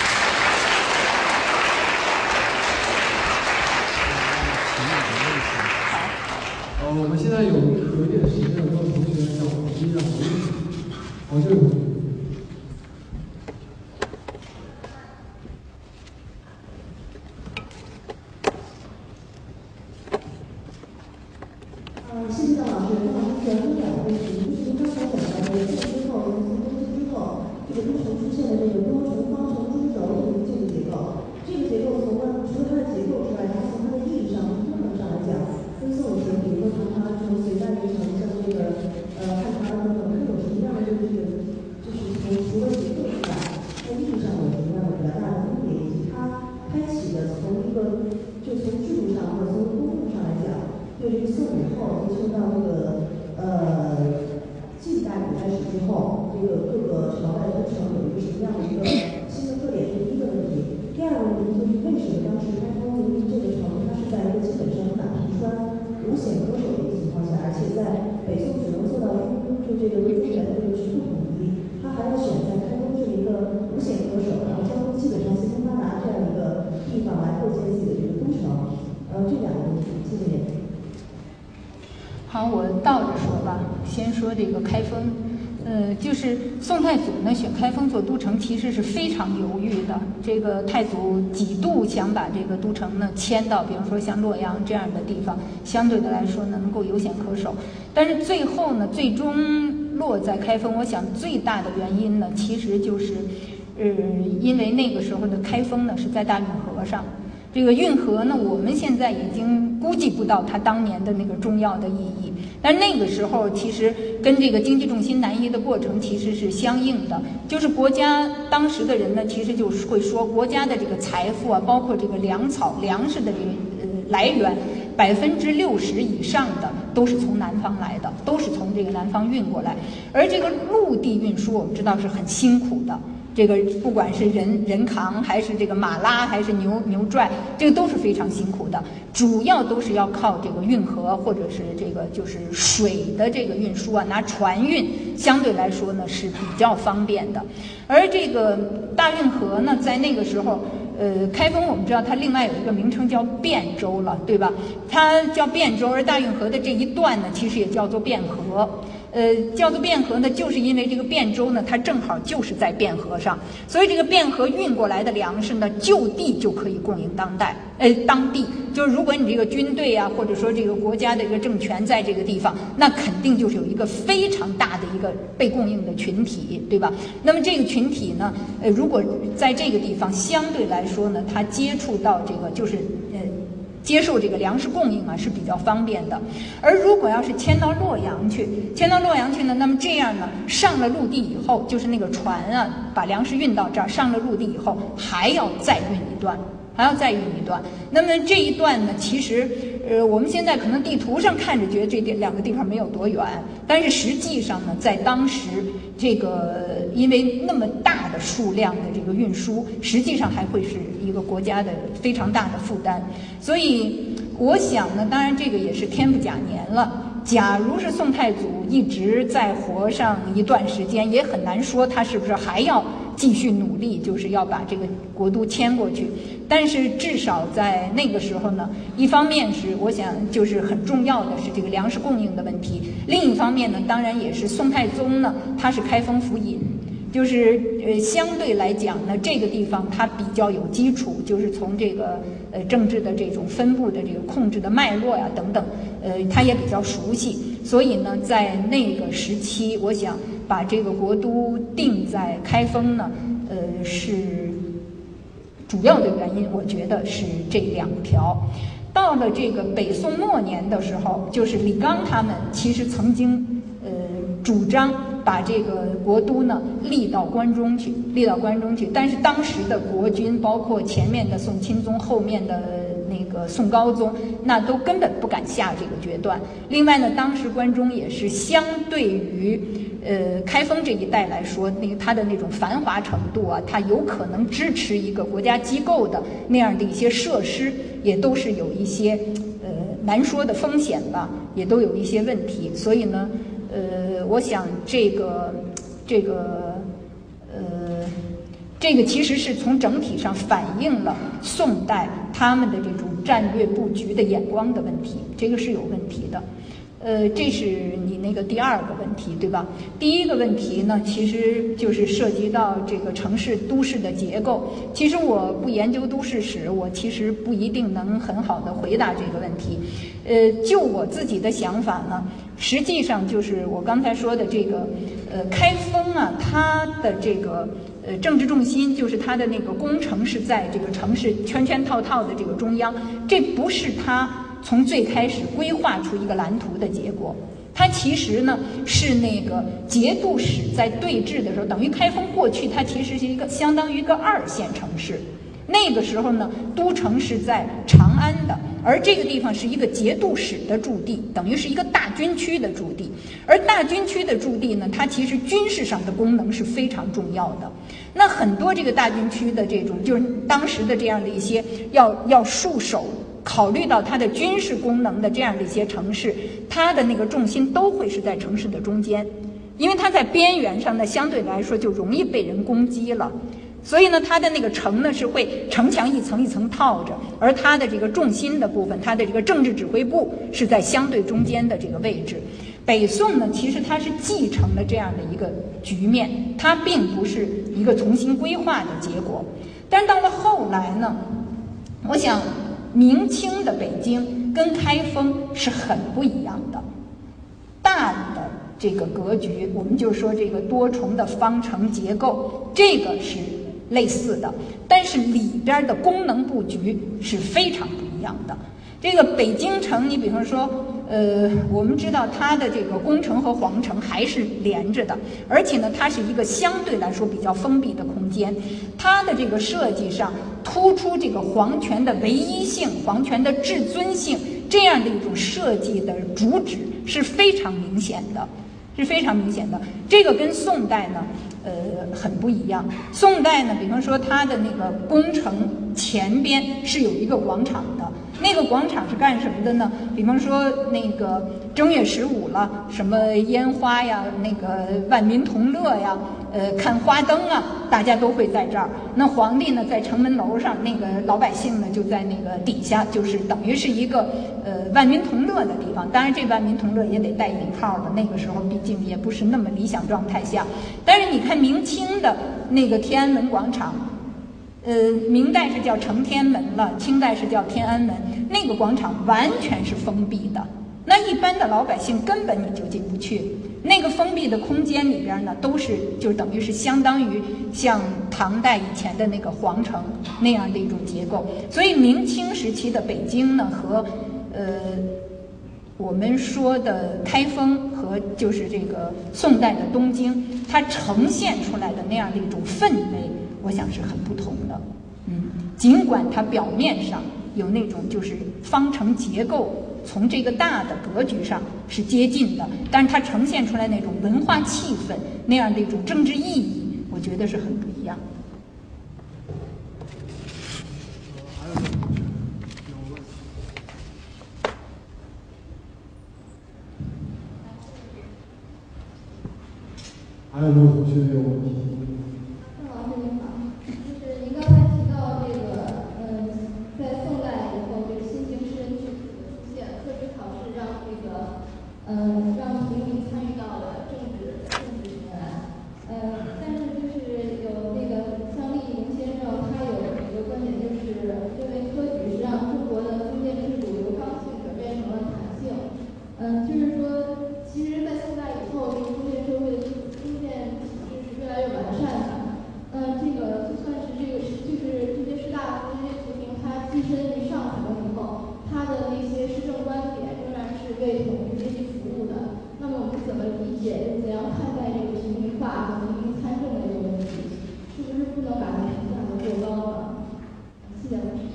呃，我们现在有有一点时间，有没有同学想回忆一下回忆？好，这个。 这个维京人的这个时速统一，他还要选在开封这么一个无险可守，然后交通基本上四通八达这样一个地方来构建自己的这个都城。呃，这两个问题，谢谢您。 好，我倒着说吧，先说这个开封。呃，就是宋太祖呢选开封做都城，其实是非常犹豫的。这个太祖几度想把这个都城呢迁到，比方说像洛阳这样的地方，相对的来说呢能够有险可守。但是最后呢，最终落在开封。我想最大的原因呢，其实就是，呃，因为那个时候的开封呢是在大运河上。这个运河呢，我们现在已经估计不到它当年的那个重要的意义，但是那个时候其实跟这个经济重心南移的过程其实是相应的。就是国家当时的人呢，其实就会说，国家的这个财富啊，包括这个粮草、粮食的这个呃来源，百分之六十以上的都是从南方来的，都是从这个南方运过来。而这个陆地运输，我们知道是很辛苦的。这个不管是人人扛，还是这个马拉，还是牛牛拽，这个都是非常辛苦的。主要都是要靠这个运河，或者是这个就是水的这个运输啊，拿船运相对来说呢是比较方便的。而这个大运河呢，在那个时候，呃，开封我们知道它另外有一个名称叫汴州了，对吧？它叫汴州，而大运河的这一段呢，其实也叫做汴河。呃，叫做汴河呢，就是因为这个汴州呢，它正好就是在汴河上，所以这个汴河运过来的粮食呢，就地就可以供应当代，呃，当地就是如果你这个军队啊，或者说这个国家的一个政权在这个地方，那肯定就是有一个非常大的一个被供应的群体，对吧？那么这个群体呢，呃，如果在这个地方相对来说呢，它接触到这个就是呃。接受这个粮食供应啊是比较方便的，而如果要是迁到洛阳去，迁到洛阳去呢，那么这样呢，上了陆地以后，就是那个船啊，把粮食运到这儿，上了陆地以后，还要再运一段，还要再运一段。那么这一段呢，其实，呃，我们现在可能地图上看着觉得这两个地方没有多远，但是实际上呢，在当时这个因为那么大的数量的这个运输，实际上还会是一个国家的非常大的负担。所以我想呢，当然这个也是天不假年了。假如是宋太祖一直在活上一段时间，也很难说他是不是还要继续努力，就是要把这个国都迁过去。但是至少在那个时候呢，一方面是我想就是很重要的是这个粮食供应的问题，另一方面呢，当然也是宋太宗呢，他是开封府尹。就是呃，相对来讲呢，这个地方它比较有基础，就是从这个呃政治的这种分布的这个控制的脉络呀等等，呃，它也比较熟悉。所以呢，在那个时期，我想把这个国都定在开封呢，呃，是主要的原因，我觉得是这两条。到了这个北宋末年的时候，就是李纲他们其实曾经呃主张把这个国都呢立到关中去，立到关中去。但是当时的国君，包括前面的宋钦宗，后面的那个宋高宗，那都根本不敢下这个决断。另外呢，当时关中也是相对于呃开封这一带来说，那个它的那种繁华程度啊，它有可能支持一个国家机构的那样的一些设施，也都是有一些呃难说的风险吧，也都有一些问题。所以呢。呃，我想这个，这个，呃，这个其实是从整体上反映了宋代他们的这种战略布局的眼光的问题，这个是有问题的。呃，这是你那个第二个问题，对吧？第一个问题呢，其实就是涉及到这个城市都市的结构。其实我不研究都市史，我其实不一定能很好的回答这个问题。呃，就我自己的想法呢，实际上就是我刚才说的这个，呃，开封啊，它的这个呃政治重心就是它的那个工程是在这个城市圈圈套套的这个中央，这不是它从最开始规划出一个蓝图的结果，它其实呢是那个节度使在对峙的时候，等于开封过去它其实是一个相当于一个二线城市，那个时候呢都城是在长安的，而这个地方是一个节度使的驻地，等于是一个大军区的驻地，而大军区的驻地呢，它其实军事上的功能是非常重要的。那很多这个大军区的这种就是当时的这样的一些要要戍守，考虑到它的军事功能的这样的一些城市，它的那个重心都会是在城市的中间。 因为它在边缘上呢，相对来说就容易被人攻击了。所以呢，它的那个城呢是会城墙一层一层套着，而它的这个重心的部分，它的这个政治指挥部是在相对中间的这个位置。北宋呢，其实它是继承了这样的一个局面，它并不是一个重新规划的结果。但是到了后来呢，我想明清的北京跟开封是很不一样的，大的这个格局，我们就说这个多重的方程结构，这个是类似的，但是里边的功能布局是非常不一样的。这个北京城，你比方说，呃，我们知道它的这个宫城和皇城还是连着的，而且呢，它是一个相对来说比较封闭的空间。它的这个设计上突出这个皇权的唯一性、皇权的至尊性，这样的一种设计的主旨是非常明显的，是非常明显的。这个跟宋代呢，呃，很不一样。宋代呢，比方说它的那个宫城前边是有一个广场的。那个广场是干什么的呢？比方说那个正月十五了，什么烟花呀，那个万民同乐呀，呃，看花灯啊，大家都会在这儿。那皇帝呢，在城门楼上，那个老百姓呢，就在那个底下，就是等于是一个呃万民同乐的地方。当然，这万民同乐也得带引号的，那个时候毕竟也不是那么理想状态下。但是你看明清的那个天安门广场。呃，明代是叫承天门了，清代是叫天安门。那个广场完全是封闭的，那一般的老百姓根本你就进不去。那个封闭的空间里边呢，都是就等于是相当于像唐代以前的那个皇城那样的一种结构。所以明清时期的北京呢，和呃我们说的开封和就是这个宋代的东京，它呈现出来的那样的一种氛围，我想是很不同的。嗯，尽管它表面上有那种就是方程结构从这个大的格局上是接近的，但是它呈现出来那种文化气氛那样的一种政治意义，我觉得是很不一样。 还有没有同学有问题？ 郑老师您好，就是您刚才提到这个，呃，在宋代以后，这个新型诗人制度的出现，科举考试让这个，呃，让平民参与到了政治政治里面来，呃，但是就是有那个像厉以宁先生，他有一个观点，就是认为科举是让中国的封建制度由刚性转变成了弹性，嗯、呃，就是说，其实，在宋代以后，这个封建社会的封建体制是越来越完善的。嗯，这个就算是这个，就是这些士大夫、这些族民，他跻身于上层以后，他的那些施政观点仍然是为统治阶级服务的。那么我们怎么理解、怎样看待这个平民化和平民参政的这个问题？是不是不能把它评价的过高呢？谢谢老师。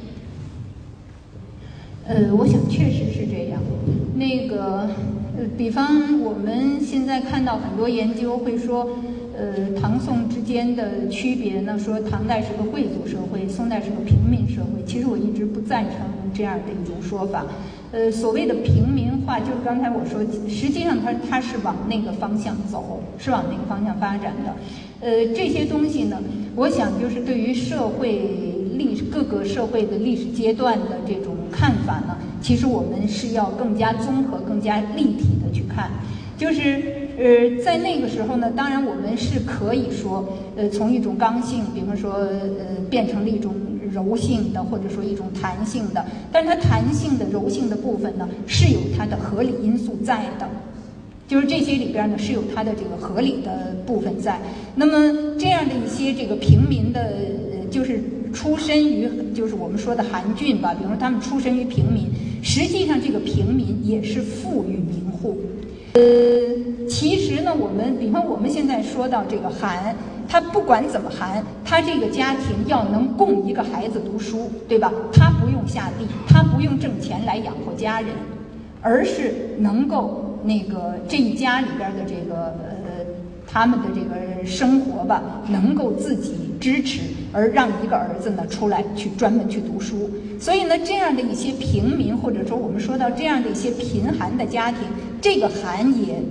呃，我想确实是这样。那个，呃，比方我们现在看到很多研究会说，呃，唐宋之间的区别呢，说唐代是个贵族社会，宋代是个平民社会。其实我一直不赞成这样的一种说法。呃，所谓的平民化，就是刚才我说，实际上它它是往那个方向走，是往那个方向发展的。呃，这些东西呢，我想就是对于社会。历各个社会的历史阶段的这种看法呢，其实我们是要更加综合、更加立体的去看。就是呃，在那个时候呢，当然我们是可以说，呃，从一种刚性，比方说呃，变成了一种柔性的，或者说一种弹性的。但是它弹性的、柔性的部分呢，是有它的合理因素在的。就是这些里边呢，是有它的这个合理的部分在。那么这样的一些这个平民的，呃，就是出身于就是我们说的寒郡吧，比如说他们出身于平民，实际上这个平民也是富裕民户。呃，其实呢，我们比方我们现在说到这个寒，他不管怎么寒，他这个家庭要能供一个孩子读书，对吧？他不用下地，他不用挣钱来养活家人，而是能够那个这一家里边的这个呃他们的这个生活吧，能够自己支持，而让一个儿子呢出来去专门去读书。所以呢，这样的一些平民，或者说我们说到这样的一些贫寒的家庭，这个寒也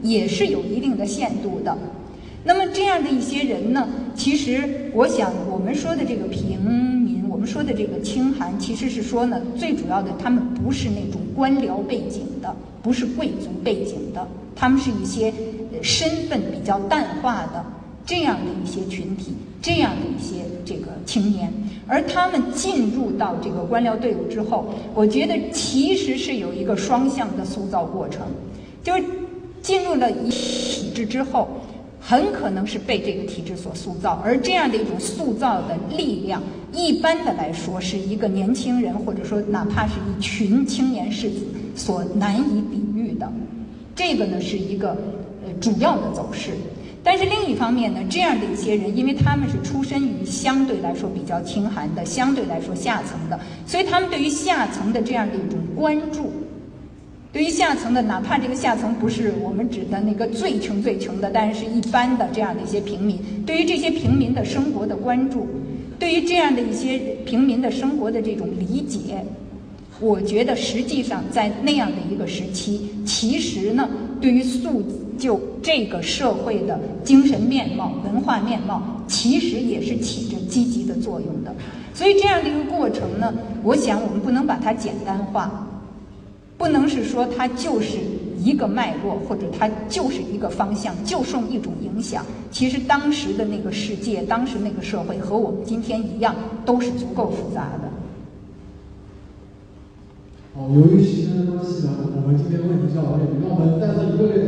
也是有一定的限度的。那么这样的一些人呢，其实我想我们说的这个平民，我们说的这个清寒，其实是说呢，最主要的他们不是那种官僚背景的，不是贵族背景的，他们是一些身份比较淡化的这样的一些群体，这样的一些这个青年。而他们进入到这个官僚队伍之后，我觉得其实是有一个双向的塑造过程，就是进入了一体制之后，很可能是被这个体制所塑造，而这样的一种塑造的力量，一般的来说是一个年轻人，或者说哪怕是一群青年士子所难以抵御的。这个呢是一个呃主要的走势。但是另一方面呢，这样的一些人，因为他们是出身于相对来说比较清寒的，相对来说下层的，所以他们对于下层的这样的一种关注，对于下层的，哪怕这个下层不是我们指的那个最穷最穷的，但是一般的这样的一些平民，对于这些平民的生活的关注，对于这样的一些平民的生活的这种理解，我觉得实际上在那样的一个时期，其实呢，对于塑就这个社会的精神面貌、文化面貌，其实也是起着积极的作用的。所以这样的一个过程呢，我想我们不能把它简单化，不能是说它就是一个脉络，或者它就是一个方向，就受一种影响。其实当时的那个世界，当时那个社会和我们今天一样，都是足够复杂的。 好，由于时间的关系呢，我们今天问题就到这里，让我们再次一个